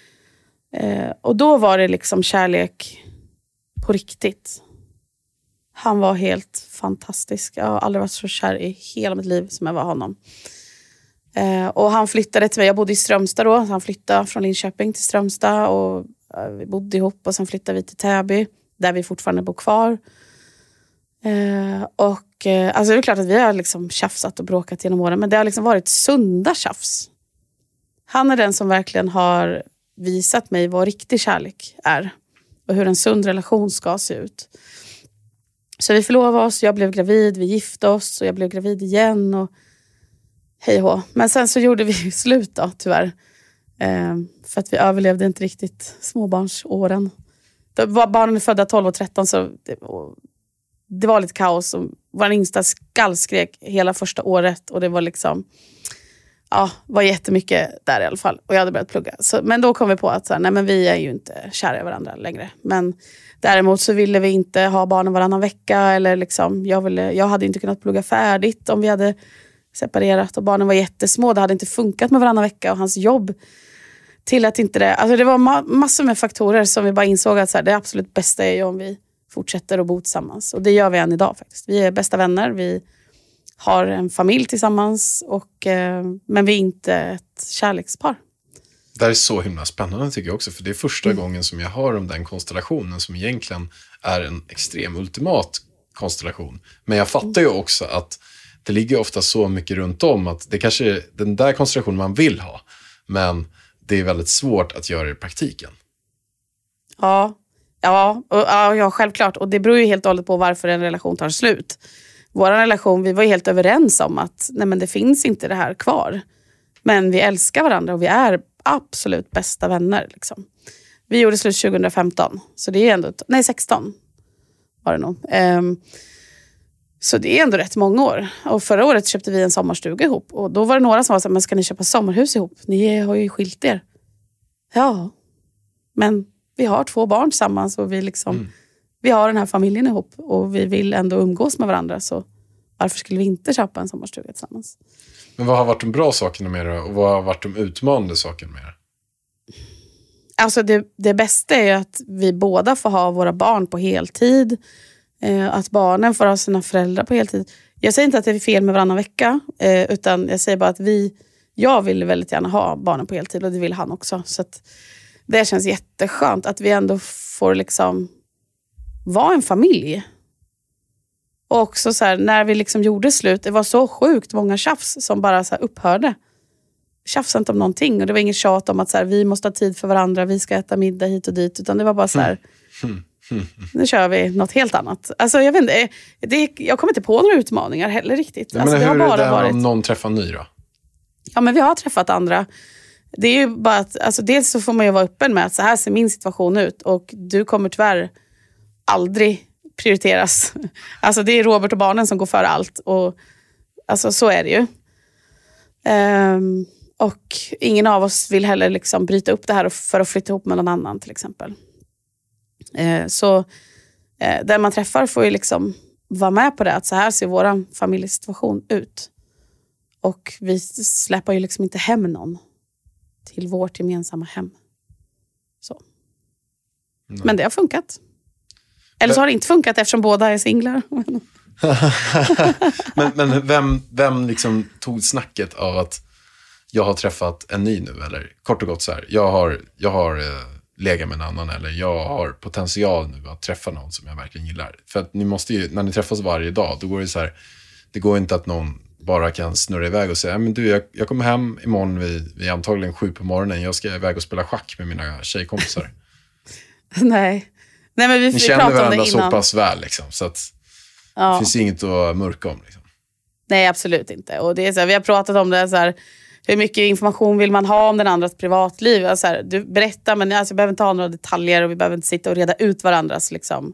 eh, och då var det liksom kärlek på riktigt. Han var helt fantastisk. Jag har aldrig varit så kär i hela mitt liv som jag var honom. Eh, och han flyttade till mig. Jag bodde i Strömstad då. Så han flyttade från Linköping till Strömstad. Och eh, vi bodde ihop. Och sen flyttade vi till Täby. Där vi fortfarande bor kvar. Eh, och eh, alltså det är klart att vi har liksom tjafsat och bråkat genom åren. Men det har liksom varit sunda tjafs. Han är den som verkligen har visat mig vad riktig kärlek är. Och hur en sund relation ska se ut. Så vi förlovade oss. Jag blev gravid. Vi gifte oss. Och jag blev gravid igen. Och hej och. Men sen så gjorde vi slut då, tyvärr. Eh, för att vi överlevde inte riktigt småbarnsåren. Då var barnen födda tolv och tretton, så det, och det var lite kaos. Och vår yngsta skallskrek hela första året. Och det var liksom, ja, var jättemycket där i alla fall. Och jag hade börjat plugga. Så, men då kom vi på att så här, nej men vi är ju inte kära i varandra längre. Men däremot så ville vi inte ha barnen varannan vecka. Eller liksom, jag, ville, jag hade inte kunnat plugga färdigt om vi hade separerat och barnen var jättesmå. Det hade inte funkat med varannan vecka och hans jobb till att inte det. Alltså det var ma- massor med faktorer som vi bara insåg att så här, det absolut bästa är ju om vi fortsätter att bo tillsammans. Och det gör vi än idag faktiskt. Vi är bästa vänner. Vi har en familj tillsammans. Och, eh, men vi är inte ett kärlekspar. Det här är så himla spännande tycker jag också. För det är första mm. gången som jag hör om den konstellationen som egentligen är en extrem ultimat konstellation. Men jag fattar ju också att det ligger ofta så mycket runt om att det kanske är den där konstellationen man vill ha. Men det är väldigt svårt att göra det i praktiken. Ja, ja, och, ja, ja självklart. Och det beror ju helt och hållet på varför en relation tar slut. Vår relation, vi var ju helt överens om att nej men det finns inte det här kvar. Men vi älskar varandra och vi är absolut bästa vänner. Liksom. Vi gjorde slut tjugohundrafemton. Så det är ändå, nej sexton var det nog. Um, så det är ändå rätt många år. Och förra året köpte vi en sommarstuga ihop. Och då var det några som var så här, men ska ni köpa sommarhus ihop? Ni har ju skilt er. Ja, men vi har två barn tillsammans och vi liksom... Mm. Vi har den här familjen ihop och vi vill ändå umgås med varandra, så varför skulle vi inte köpa en sommarstuga tillsammans? Men vad har varit de bra sakerna med det och vad har varit de utmanande sakerna med det? Alltså det, det bästa är ju att vi båda får ha våra barn på heltid. Eh, att barnen får ha sina föräldrar på heltid. Jag säger inte att det är fel med varannan vecka, eh, utan jag säger bara att vi, jag vill väldigt gärna ha barnen på heltid och det vill han också. Så att det känns jätteskönt att vi ändå får liksom vara en familj. Och också så här, när vi liksom gjorde slut, det var så sjukt många tjafs som bara så här upphörde. Tjafsade inte om någonting och det var inget tjat om att så här, vi måste ha tid för varandra, vi ska äta middag hit och dit, utan det var bara så här, mm. Mm. nu kör vi något helt annat. Alltså jag vet inte, det, jag kommer inte på några utmaningar heller riktigt. Men alltså, hur det har är det bara där varit... om någon träffar ny då? Ja, men vi har träffat andra. Det är ju bara att, alltså dels så får man ju vara öppen med att så här ser min situation ut och du kommer tyvärr aldrig prioriteras. Alltså det är Robert och barnen som går före allt och alltså så är det ju. Um, och ingen av oss vill heller liksom bryta upp det här för att flytta ihop med någon annan till exempel. Uh, så uh, där man träffar får ju liksom vara med på det, att så här ser våran familjesituation ut. Och vi släpper ju liksom inte hem någon till vårt gemensamma hem. Så. Mm. Men det har funkat. Eller så har det inte funkat eftersom båda är singlar. men men vem, vem liksom tog snacket av att jag har träffat en ny nu? Eller kort och gott så här, jag har, jag har eh, legat med en annan, eller jag har potential nu att träffa någon som jag verkligen gillar. För att ni måste ju, när ni träffas varje dag, då går det så här, det går inte att någon bara kan snurra iväg och säga, men du, jag, jag kommer hem imorgon vid, vid antagligen sju på morgonen, jag ska iväg och spela schack med mina tjejkompisar. Nej. Nej, men vi, ni vi känner varandra så pass väl liksom, så att ja. Det finns inget att mörka om liksom. Nej, absolut inte. Och det är så här, vi har pratat om det så här, hur mycket information vill man ha om den andras privatliv? Alltså här, du berättar, men alltså, jag behöver inte ha några detaljer och vi behöver inte sitta och reda ut varandras liksom,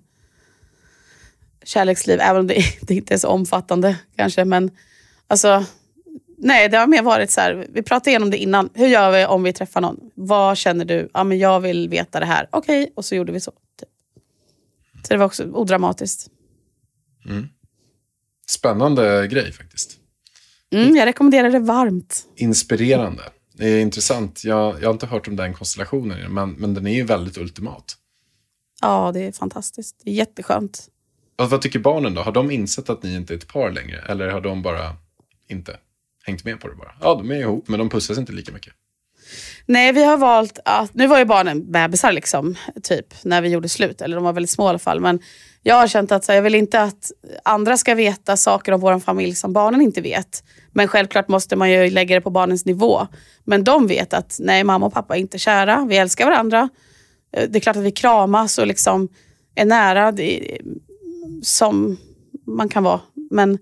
kärleksliv, även om det, det inte är så omfattande kanske, men alltså nej, det har mer varit så här, vi pratade igenom det innan, hur gör vi om vi träffar någon? Vad känner du? Ja, men jag vill veta det här. Okej, okay, och så gjorde vi så typ. Så det var också odramatiskt. Mm. Spännande grej faktiskt. Mm, jag rekommenderar det varmt. Inspirerande. Det är intressant. Jag, jag har inte hört om den konstellationen, men, men den är ju väldigt ultimat. Ja, det är fantastiskt. Det är jätteskönt. Och vad tycker barnen då? Har de insett att ni inte är ett par längre? Eller har de bara inte hängt med på det bara? Ja, de är ihop, men de pussas inte lika mycket. Nej, vi har valt att... Nu var ju barnen bebisar liksom, typ, när vi gjorde slut. Eller de var väldigt små i alla fall. Men jag har känt att så, jag vill inte att andra ska veta saker om vår familj som barnen inte vet. Men självklart måste man ju lägga det på barnens nivå. Men de vet att nej, mamma och pappa är inte kära. Vi älskar varandra. Det är klart att vi kramas och liksom är nära det, som man kan vara. Men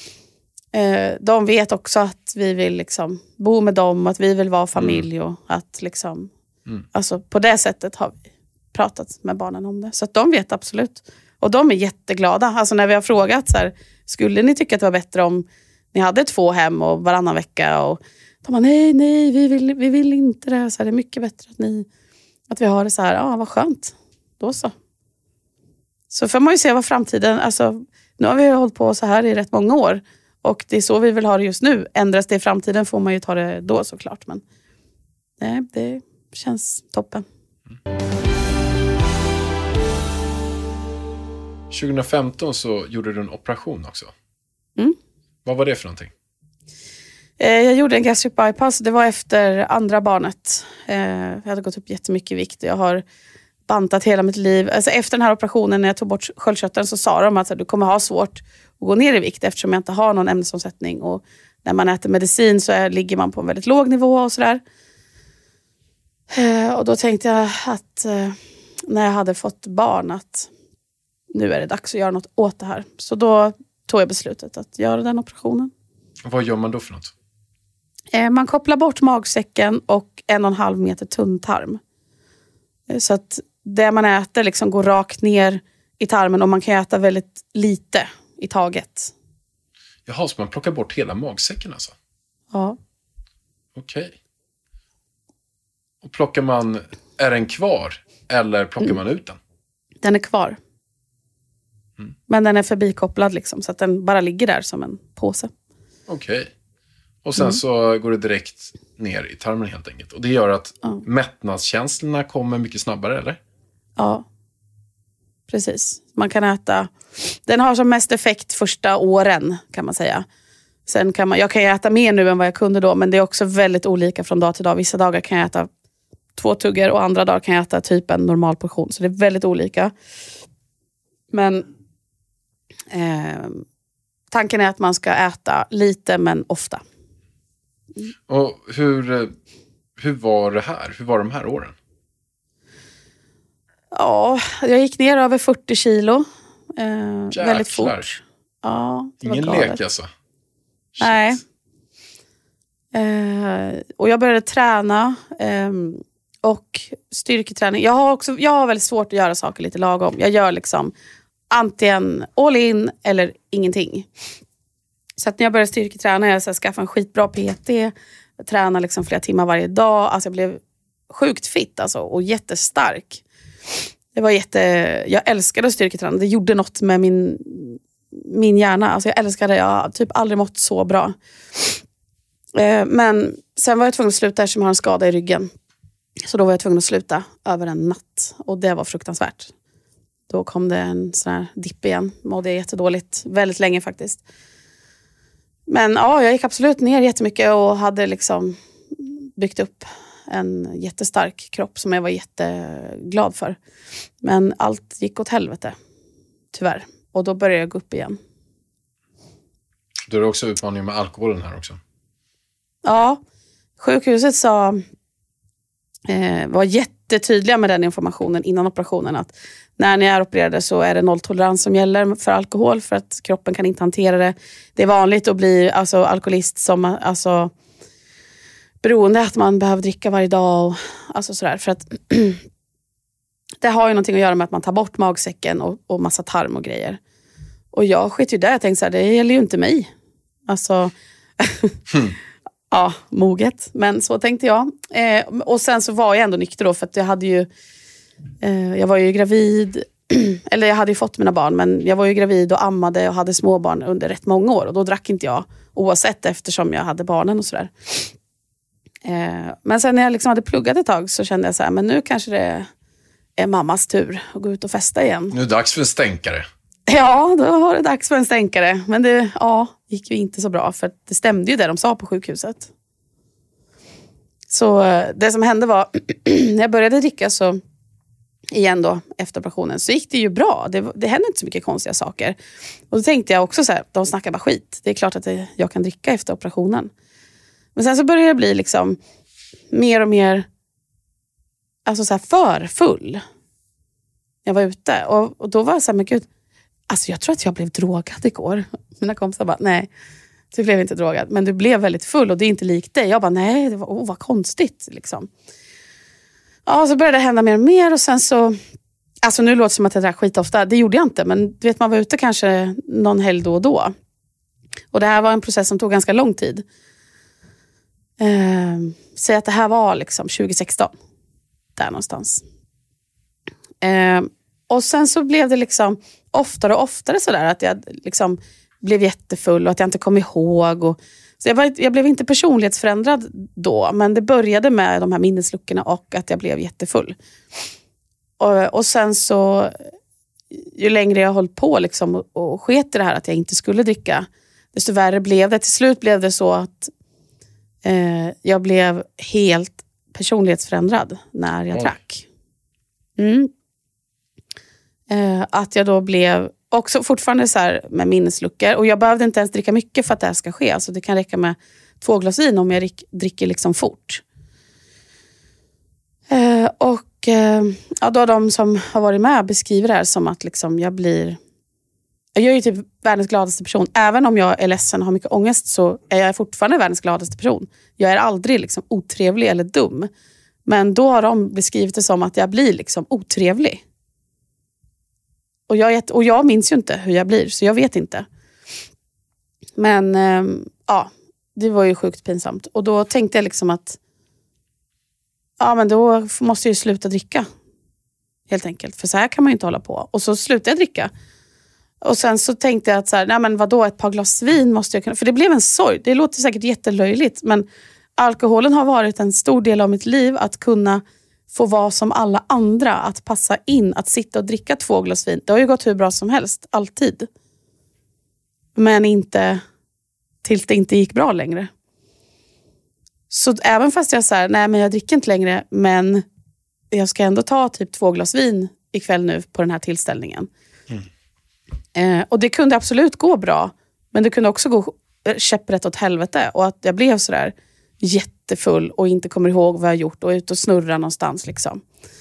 eh, de vet också att vi vill liksom bo med dem. Att vi vill vara familj. Och att liksom, mm. alltså på det sättet har vi pratat med barnen om det. Så att de vet absolut. Och de är jätteglada. Alltså när vi har frågat så här, skulle ni tycka att det var bättre om ni hade två hem och varannan vecka? Och de bara, nej, nej, vi vill, vi vill inte det. Så här, det är mycket bättre att, ni, att vi har det så här. Ja, vad skönt. Då så. Så får man ju se vad framtiden... Alltså, nu har vi hållit på så här i rätt många år. Och det är så vi vill ha det just nu. Ändras det i framtiden får man ju ta det då såklart. Men nej, det känns toppen. tjugo femton så gjorde du en operation också. Mm. Vad var det för någonting? Eh, jag gjorde en gastric bypass. Det var efter andra barnet. Eh, jag hade gått upp jättemycket i vikt. Jag har bantat hela mitt liv. Alltså efter den här operationen, när jag tog bort sköldkörteln, så sa de att du kommer ha svårt att gå ner i vikt eftersom jag inte har någon ämnesomsättning. Och när man äter medicin så är, ligger man på en väldigt låg nivå och sådär. Eh, och då tänkte jag att eh, när jag hade fått barn att nu är det dags att göra något åt det här. Så då tog jag beslutet att göra den operationen. Vad gör man då för något? Eh, man kopplar bort magsäcken och en och en halv meter tunntarm. Eh, så att det man äter liksom går rakt ner i tarmen och man kan äta väldigt lite i taget. Jaha, så man plockar bort hela magsäcken alltså? Ja. Okej. Okay. Och plockar man, är den kvar eller plockar mm. man ut den? Den är kvar. Mm. Men den är förbikopplad liksom, så att den bara ligger där som en påse. Okej. Okay. Och sen mm. så går det direkt ner i tarmen helt enkelt. Och det gör att ja. mättnadskänslorna kommer mycket snabbare, eller? Ja, precis. Man kan äta... Den har som mest effekt första åren, kan man säga. Sen kan man... Jag kan äta mer nu än vad jag kunde då, men det är också väldigt olika från dag till dag. Vissa dagar kan jag äta två tuggar och andra dagar kan jag äta typ en normal portion. Så det är väldigt olika. Men eh, tanken är att man ska äta lite men ofta. Mm. Och hur, hur var det här? Hur var de här åren? Ja, jag gick ner över fyrtio kilo. Eh, väldigt fort. Ja, ingen lek alltså? Shit. Nej. Eh, och jag började träna. Eh, och styrketräning. Jag har, också, jag har väldigt svårt att göra saker lite lagom. Jag gör liksom antingen all in eller ingenting. Så att när jag började styrketräna, jag skaffade en skitbra P T. Jag tränade liksom flera timmar varje dag. Alltså jag blev sjukt fit alltså, och jättestark. Det var jätte... Jag älskade styrketräna. Det gjorde något med min, min hjärna. Alltså jag älskade det. Jag har typ aldrig mått så bra. Eh, men sen var jag tvungen att sluta eftersom jag har en skada i ryggen. Så då var jag tvungen att sluta över en natt. Och det var fruktansvärt. Då kom det en sån här dipp igen. Mådde jag jättedåligt. Väldigt länge faktiskt. Men ja, jag gick absolut ner jättemycket. Och hade liksom byggt upp en jättestark kropp som jag var jätteglad för. Men allt gick åt helvete. Tyvärr. Och då började jag gå upp igen. Du har också utmaningar med alkoholen här också. Ja. Sjukhuset sa... Eh, var jättetydliga med den informationen innan operationen. Att när ni är opererade så är det nolltolerans som gäller för alkohol. För att kroppen kan inte hantera det. Det är vanligt att bli alltså, alkoholist som... Alltså, beroende att man behöver dricka varje dag och alltså sådär. För att det har ju någonting att göra med att man tar bort magsäcken och, och massa tarm och grejer. Och jag skit ju där. Jag tänkte så här, det gäller ju inte mig. Alltså, hmm. ja, moget. Men så tänkte jag. Eh, och sen så var jag ändå nykter då för att jag hade ju, eh, jag var ju gravid, eller jag hade ju fått mina barn, men jag var ju gravid och ammade och hade småbarn under rätt många år. Och då drack inte jag oavsett eftersom jag hade barnen och sådär. Men sen när jag liksom hade pluggat ett tag så kände jag så här, men nu kanske det är mammas tur att gå ut och festa igen. Nu är det dags för en stänkare. Ja, då var det dags för en stänkare. Men det ja, gick ju inte så bra för det stämde ju det de sa på sjukhuset. Så det som hände var, när jag började dricka så igen då efter operationen så gick det ju bra. Det, det hände inte så mycket konstiga saker. Och då tänkte jag också så här, de snackar bara skit. Det är klart att det, jag kan dricka efter operationen. Men sen så började det bli liksom mer och mer alltså så här för full. Jag var ute och, och då var jag så här, men gud, alltså jag tror att jag blev drogad igår. Mina kompisar bara, nej, du blev inte drogad. Men du blev väldigt full och det är inte likt dig. Jag bara, nej, det var, oh, vad konstigt liksom. Ja, så började det hända mer och mer och sen så, alltså nu låter det som att jag drack skit ofta. Det gjorde jag inte, men du vet, man var ute kanske någon helg då och då. Och det här var en process som tog ganska lång tid. Eh, säg att det här var liksom tjugo sexton. Där någonstans. Eh, och sen så blev det liksom oftare och oftare sådär att jag liksom blev jättefull och att jag inte kom ihåg. Och, så jag, var, jag blev inte personlighetsförändrad då, men det började med de här minnesluckorna och att jag blev jättefull. Och, och sen så, ju längre jag höll på liksom och, och sket i det här att jag inte skulle dricka, desto värre blev det. Till slut blev det så att eh, jag blev helt personlighetsförändrad när jag drack. Mm. Eh, att jag då blev också fortfarande så här med minnesluckor. Och jag behövde inte ens dricka mycket för att det här ska ske. Alltså det kan räcka med två glas vin om jag rick, dricker liksom fort. Eh, och eh, ja, då de som har varit med beskriver det här som att liksom jag blir... Jag är ju typ världens gladaste person. Även om jag är ledsen och har mycket ångest så är jag fortfarande världens gladaste person. Jag är aldrig liksom otrevlig eller dum. Men då har de beskrivit det som att jag blir liksom otrevlig. Och jag, och jag minns ju inte hur jag blir, så jag vet inte. Men ähm, ja, det var ju sjukt pinsamt. Och då tänkte jag liksom att ja, men då måste jag ju sluta dricka. Helt enkelt. För så här kan man ju inte hålla på. Och så slutade jag dricka. Och sen så tänkte jag att så här, nej men vadå, ett par glas vin måste jag kunna. För det blev en sorg. Det låter säkert jättelöjligt. Men alkoholen har varit en stor del av mitt liv. Att kunna få vara som alla andra. Att passa in. Att sitta och dricka två glas vin. Det har ju gått hur bra som helst. Alltid. Men inte tills det inte gick bra längre. Så även fast jag säger nej men jag dricker inte längre. Men jag ska ändå ta typ två glas vin ikväll nu på den här tillställningen. Mm. Eh, och det kunde absolut gå bra. Men det kunde också gå käpprätt åt helvete. Och att jag blev sådär jättefull och inte kommer ihåg vad jag gjort. Och ut och snurra någonstans liksom.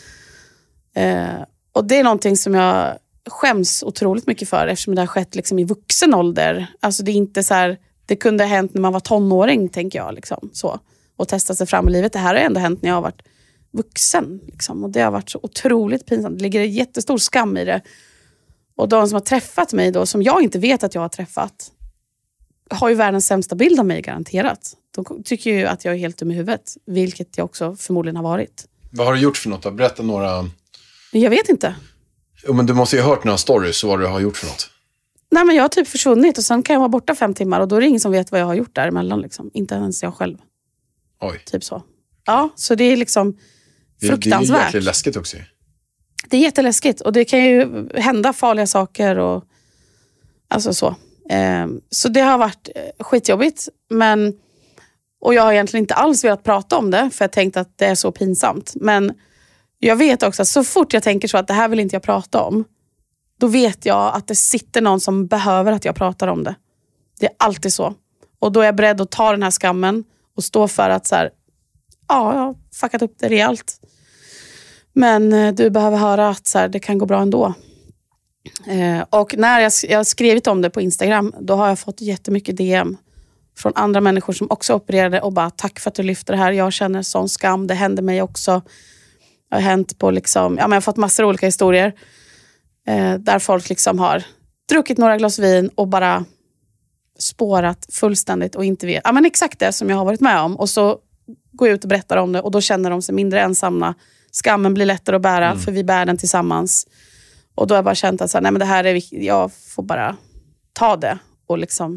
Eh, och det är någonting som jag skäms otroligt mycket för. Eftersom det har skett liksom i vuxen ålder. Alltså det är inte så här. Det kunde ha hänt när man var tonåring, tänker jag. Liksom, så. Och testa sig fram i livet. Det här har ändå hänt när jag har varit vuxen. Liksom. Och det har varit så otroligt pinsamt. Det ligger en jättestor skam i det. Och de som har träffat mig då, som jag inte vet att jag har träffat, har ju världens sämsta bild av mig garanterat. De tycker ju att jag är helt dum i huvudet. Vilket jag också förmodligen har varit. Vad har du gjort för något då? Berätta några... Jag vet inte. Jo, men du måste ju ha hört några stories, vad du har gjort för något. Nej, men jag har typ försvunnit och sen kan jag vara borta fem timmar och då är det ingen som vet vad jag har gjort däremellan. Liksom. Inte ens jag själv. Oj. Typ så. Ja, så det är liksom fruktansvärt. Det är ju jäkligt läskigt också. Det är jätteläskigt och det kan ju hända farliga saker och alltså så. Så det har varit skitjobbigt, men och jag har egentligen inte alls velat prata om det för jag tänkte att det är så pinsamt. Men jag vet också att så fort jag tänker så att det här vill inte jag prata om, då vet jag att det sitter någon som behöver att jag pratar om det. Det är alltid så. Och då är jag beredd att ta den här skammen och stå för att så här, ja, jag har fuckat upp det rejält. Men du behöver höra att så här, det kan gå bra ändå. Eh, och när jag, jag har skrivit om det på Instagram, då har jag fått jättemycket D M från andra människor som också opererade och bara tack för att du lyfter det här. Jag känner sån skam, det hände mig också. Det har hänt på liksom, ja men jag har fått massor av olika historier. Eh, där folk liksom har druckit några glas vin och bara spårat fullständigt och inte vet. Ja men exakt det som jag har varit med om. Och så går jag ut och berättar om det och då känner de sig mindre ensamma. Skammen blir lättare att bära mm. för vi bär den tillsammans. Och då har jag bara känt att så här, nej, men det här är viktigt. Jag får bara ta det och liksom,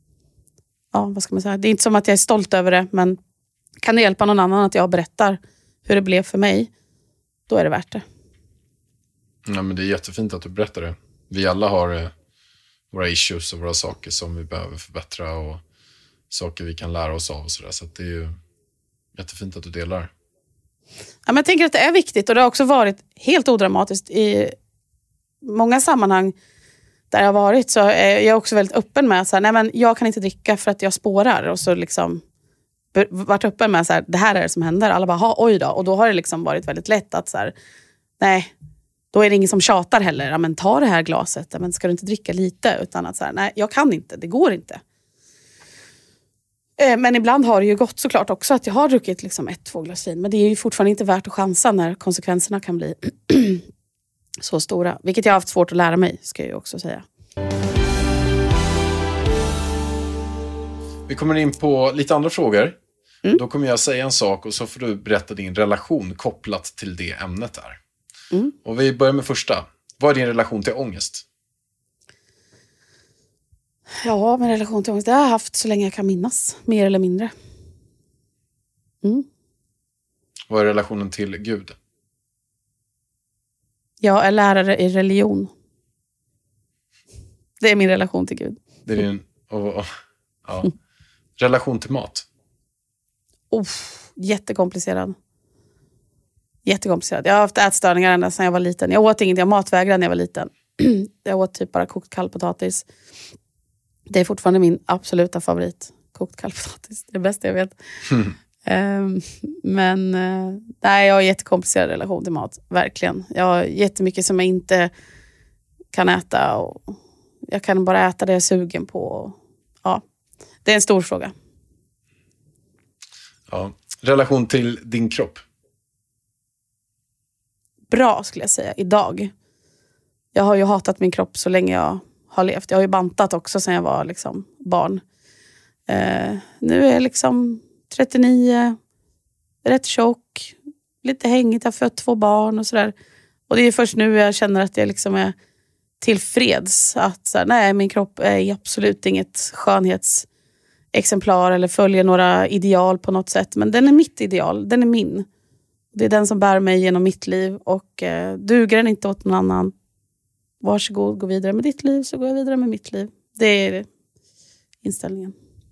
ja vad ska man säga. Det är inte som att jag är stolt över det, men kan det hjälpa någon annan att jag berättar hur det blev för mig, då är det värt det. Ja, men det är jättefint att du berättar det. Vi alla har eh, våra issues och våra saker som vi behöver förbättra och saker vi kan lära oss av och sådär. Så att det är ju jättefint att du delar. Ja, men jag tänker att det är viktigt och det har också varit helt odramatiskt i många sammanhang där jag har varit, så är jag också väldigt öppen med att så här, nej men jag kan inte dricka för att jag spårar och så liksom varit öppen med så här, det här är det som händer. Alla bara, ha, oj då. Och då har det liksom varit väldigt lätt att så här, nej, då är det ingen som tjatar heller. Ja, men ta det här glaset. Ja, men ska du inte dricka lite? Utan att så här, nej, jag kan inte. Det går inte. Eh, men ibland har det ju gått såklart också att jag har druckit liksom ett, två glas vin. Men det är ju fortfarande inte värt att chansa när konsekvenserna kan bli så stora. Vilket jag har haft svårt att lära mig, ska jag ju också säga. Vi kommer in på lite andra frågor. Mm. Då kommer jag säga en sak och så får du berätta din relation kopplat till det ämnet här. Mm. Och vi börjar med första. Vad är din relation till ångest? Ja, min relation till ångest, det har jag haft så länge jag kan minnas. Mer eller mindre. Mm. Vad är relationen till Gud? Jag är lärare i religion. Det är min relation till Gud. Det är din... Och, och, ja. Mm. Relation till mat? Oh, jättekomplicerad. Jättekomplicerad. Jag har haft ätstörningar ända sedan jag var liten. Jag åt ingenting, jag matvägrade när jag var liten. Jag åt typ bara kokt kallpotatis. Det är fortfarande min absoluta favorit. Kokt kallpotatis, det är det bästa jag vet. Mm. Um, men uh, nej, jag har en jättekomplicerad relation till mat. Verkligen. Jag har jättemycket som jag inte kan äta. Och jag kan bara äta det jag är sugen på. Och, ja, det är en stor fråga. Ja. Relation till din kropp? Bra skulle jag säga, idag. jag har ju hatat min kropp så länge jag har levt. Jag har ju bantat också sedan jag var liksom barn. Eh, nu är jag liksom trettionio, rätt tjock, lite hängigt, har fött två barn och sådär. Och det är först nu jag känner att jag liksom är tillfreds. Att så här, nej, min kropp är absolut inget skönhetsexemplar eller följer några ideal på något sätt. Men den är mitt ideal, den är min. Det är den som bär mig genom mitt liv. Och eh, duger den inte åt någon annan, varsågod, gå vidare med ditt liv, så går jag vidare med mitt liv. Det är inställningen.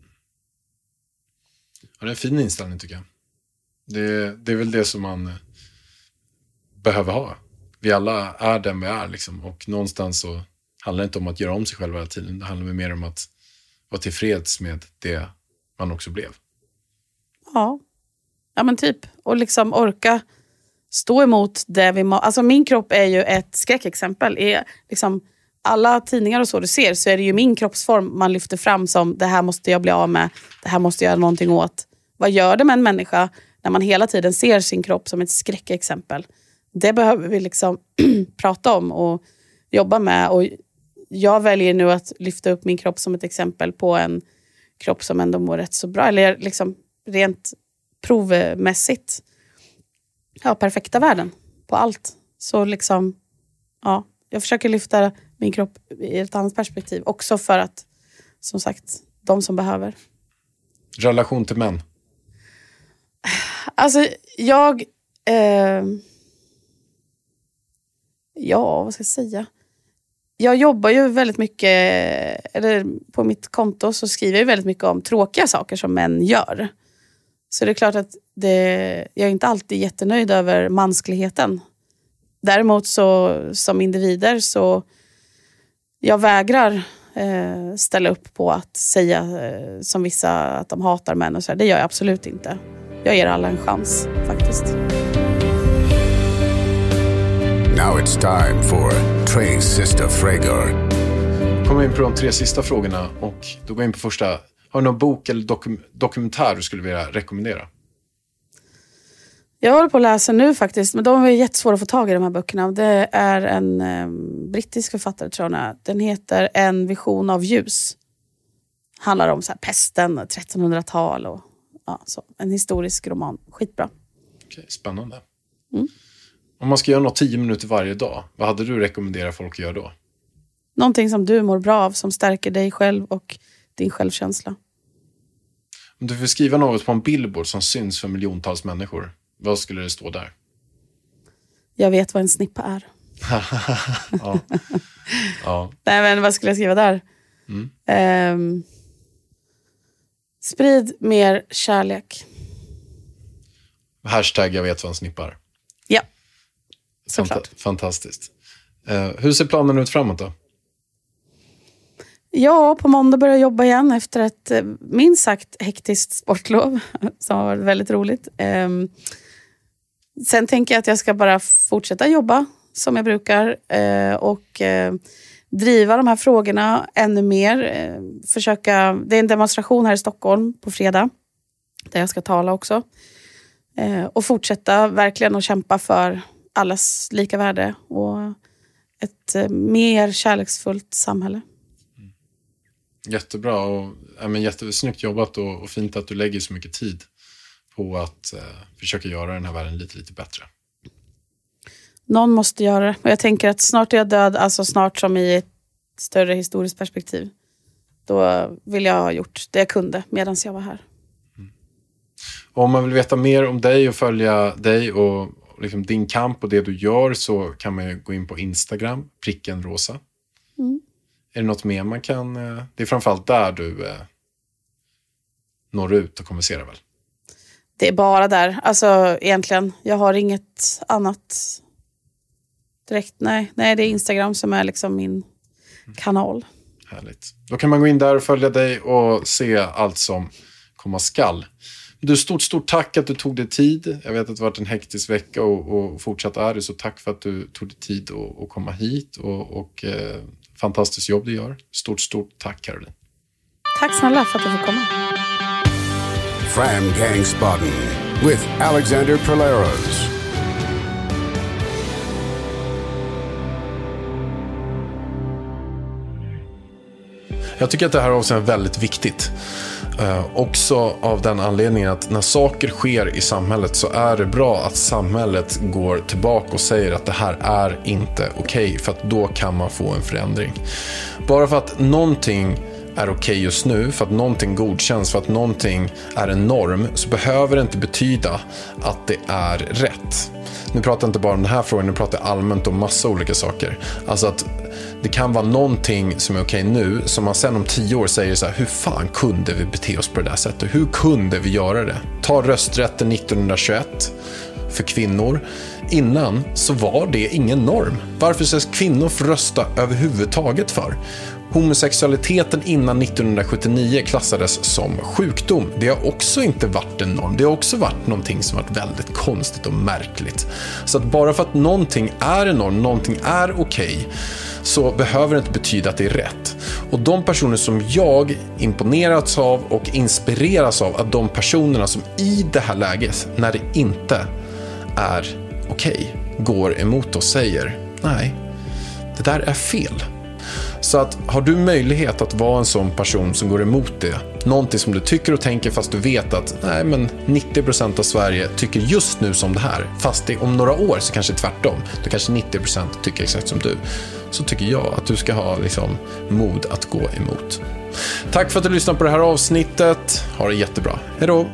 Ja, det är en fin inställning tycker jag. Det, det är väl det som man behöver ha. Vi alla är den vi är liksom. Och någonstans så handlar det inte om att göra om sig själv hela tiden. Det handlar mer om att vara tillfreds med det man också blev. Ja, ja men typ. Och liksom orka stå emot det vi må. Alltså min kropp är ju ett skräckexempel. I liksom alla tidningar och så du ser, så är det ju min kroppsform man lyfter fram som det här måste jag bli av med. Det här måste jag göra någonting åt. Vad gör det med en människa när man hela tiden ser sin kropp som ett skräckexempel? Det behöver vi liksom prata om och jobba med. Och jag väljer nu att lyfta upp min kropp som ett exempel på en kropp som ändå mår rätt så bra. Eller liksom rent provmässigt. Ja, perfekta värden på allt. Så liksom, ja, jag försöker lyfta min kropp i ett annat perspektiv. Också för att, som sagt, de som behöver. Relation till män? Alltså, jag... Eh, ja, vad ska jag säga? Jag jobbar ju väldigt mycket... Eller på mitt konto så skriver jag väldigt mycket om tråkiga saker som män gör. Så det är klart att det, jag är inte alltid jättenöjd över mänskligheten. Däremot så som individer så jag vägrar eh, ställa upp på att säga eh, som vissa att de hatar män och så här. Det gör jag absolut inte. Jag ger alla en chans faktiskt. Now it's time for Tre Sista Frågor. Kommer in på de tre sista frågorna och då går jag in på första. Har du någon bok eller dokum- dokumentär du skulle vilja rekommendera? Jag håller på att läsa nu faktiskt, men de är jättesvåra att få tag i de här böckerna. Det är en eh, brittisk författare tror jag. Den heter En vision av ljus. Handlar om så här pesten, trettonhundratal och ja, så. En historisk roman. Skitbra. Okej, spännande. Mm. Om man ska göra något tio minuter varje dag, vad hade du rekommenderat folk att göra då? Någonting som du mår bra av, som stärker dig själv och din självkänsla. Om du får skriva något på en billboard som syns för miljontals människor, vad skulle det stå där? Jag vet vad en snippa är. ja. ja. Nej, men vad skulle jag skriva där? Mm. Um, sprid mer kärlek. Hashtag jag vet vad en snippar. Ja, såklart. Fant- fantastiskt. Uh, hur ser planen ut framåt då? Ja, på måndag börjar jag jobba igen efter ett minst sagt hektiskt sportlov som har varit väldigt roligt. Um, sen tänker jag att jag ska bara fortsätta jobba som jag brukar uh, och uh, driva de här frågorna ännu mer. Uh, försöka, det är en demonstration här i Stockholm på fredag där jag ska tala också. Uh, och fortsätta verkligen att kämpa för allas lika värde och ett uh, mer kärleksfullt samhälle. Jättebra och ja, men jättesnyggt jobbat och, och fint att du lägger så mycket tid på att eh, försöka göra den här världen lite, lite bättre. Någon måste göra det. Och jag tänker att snart är jag död, alltså snart som i ett större historiskt perspektiv. Då vill jag ha gjort det jag kunde medan jag var här. Mm. Och om man vill veta mer om dig och följa dig och liksom din kamp och det du gör så kan man ju gå in på Instagram, pricken rosa. Mm. Är det något mer man kan... Det är framförallt där du eh, når ut och konverserar väl? Det är bara där. Alltså egentligen. Jag har inget annat direkt. Nej, nej det är Instagram som är liksom min kanal. Härligt. Då kan man gå in där och följa dig och se allt som komma skall. Du, stort, stort tack att du tog dig tid. Jag vet att det har varit en hektisk vecka och, och fortsatt är det. Så tack för att du tog dig tid att, att komma hit och... och eh, fantastiskt jobb du gör. Stort, stort tack Caroline. Tack snälla för att du fick komma. Fram Gangsbotten with Alexander Polaros. Jag tycker att det här avsnittet är väldigt viktigt. Uh, också av den anledningen att när saker sker i samhället så är det bra att samhället går tillbaka och säger att det här är inte okej, okay, för att då kan man få en förändring. Bara för att någonting är okej just nu, för att någonting godkänns, för att någonting är en norm, så behöver det inte betyda att det är rätt. Nu pratar jag inte bara om den här frågan, nu pratar jag allmänt om massa olika saker. Alltså att det kan vara någonting som är okej nu, som man sen om tio år säger så här: hur fan kunde vi bete oss på det där sättet? Hur kunde vi göra det? Ta rösträtten nittonhundratjugoett för kvinnor. Innan så var det ingen norm. Varför ska kvinnor få rösta överhuvudtaget för? Homosexualiteten innan nittonhundrasjuttionio klassades som sjukdom. Det har också inte varit en norm. Det har också varit någonting som varit väldigt konstigt och märkligt. Så att bara för att någonting är en norm, någonting är okej, så behöver det inte betyda att det är rätt. Och de personer som jag imponerats av och inspireras av, att de personerna som i det här läget, när det inte är okej, går emot och säger nej, det där är fel. Så att har du möjlighet att vara en sån person som går emot det, någonting som du tycker och tänker fast du vet att nej, men nittio procent av Sverige tycker just nu som det här, fast det om några år så kanske tvärtom, då kanske nittio procent tycker exakt som du, så tycker jag att du ska ha liksom mod att gå emot. Tack för att du lyssnade på det här avsnittet. Ha det jättebra. Hej då!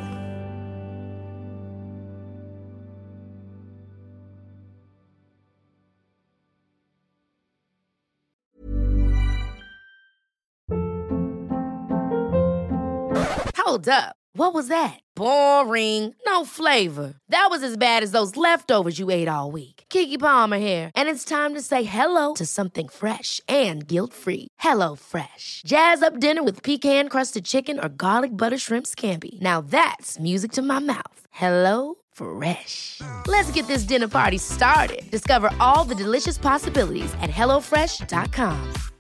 Hold up. What was that? Boring. No flavor. That was as bad as those leftovers you ate all week. Keke Palmer here, and it's time to say hello to something fresh and guilt-free. Hello Fresh. Jazz up dinner with pecan-crusted chicken or garlic butter shrimp scampi. Now that's music to my mouth. Hello Fresh. Let's get this dinner party started. Discover all the delicious possibilities at hello fresh dot com.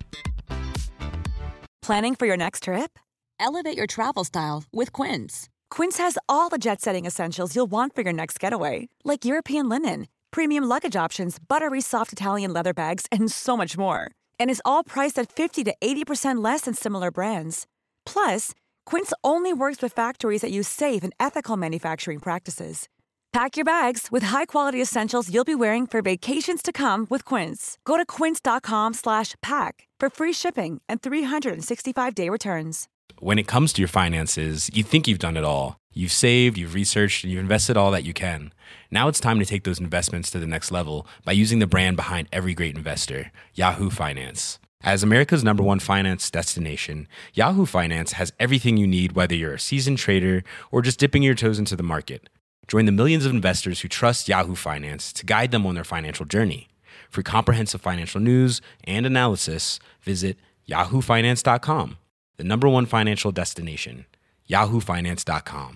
Planning for your next trip? Elevate your travel style with Quince. Quince has all the jet-setting essentials you'll want for your next getaway, like European linen, premium luggage options, buttery soft Italian leather bags, and so much more. And is all priced at fifty to eighty percent less than similar brands. Plus, Quince only works with factories that use safe and ethical manufacturing practices. Pack your bags with high-quality essentials you'll be wearing for vacations to come with Quince. Go to quince.com slash pack for free shipping and three sixty-five day returns. When it comes to your finances, you think you've done it all. You've saved, you've researched, and you've invested all that you can. Now it's time to take those investments to the next level by using the brand behind every great investor, Yahoo Finance. As America's number one finance destination, Yahoo Finance has everything you need, whether you're a seasoned trader or just dipping your toes into the market. Join the millions of investors who trust Yahoo Finance to guide them on their financial journey. For comprehensive financial news and analysis, visit yahoo finance dot com. The number one financial destination, yahoo finance dot com.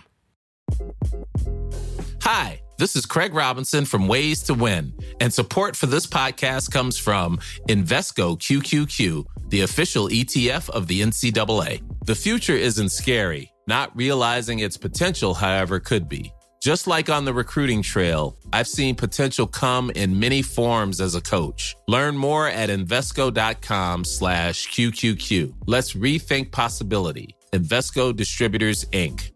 Hi, this is Craig Robinson from Ways to Win, and support for this podcast comes from Invesco Q Q Q, the official E T F of the N C double A. The future isn't scary. Not realizing its potential, however, could be. Just like on the recruiting trail, I've seen potential come in many forms as a coach. Learn more at Invesco.com slash QQQ. Let's rethink possibility. Invesco Distributors, Incorporated.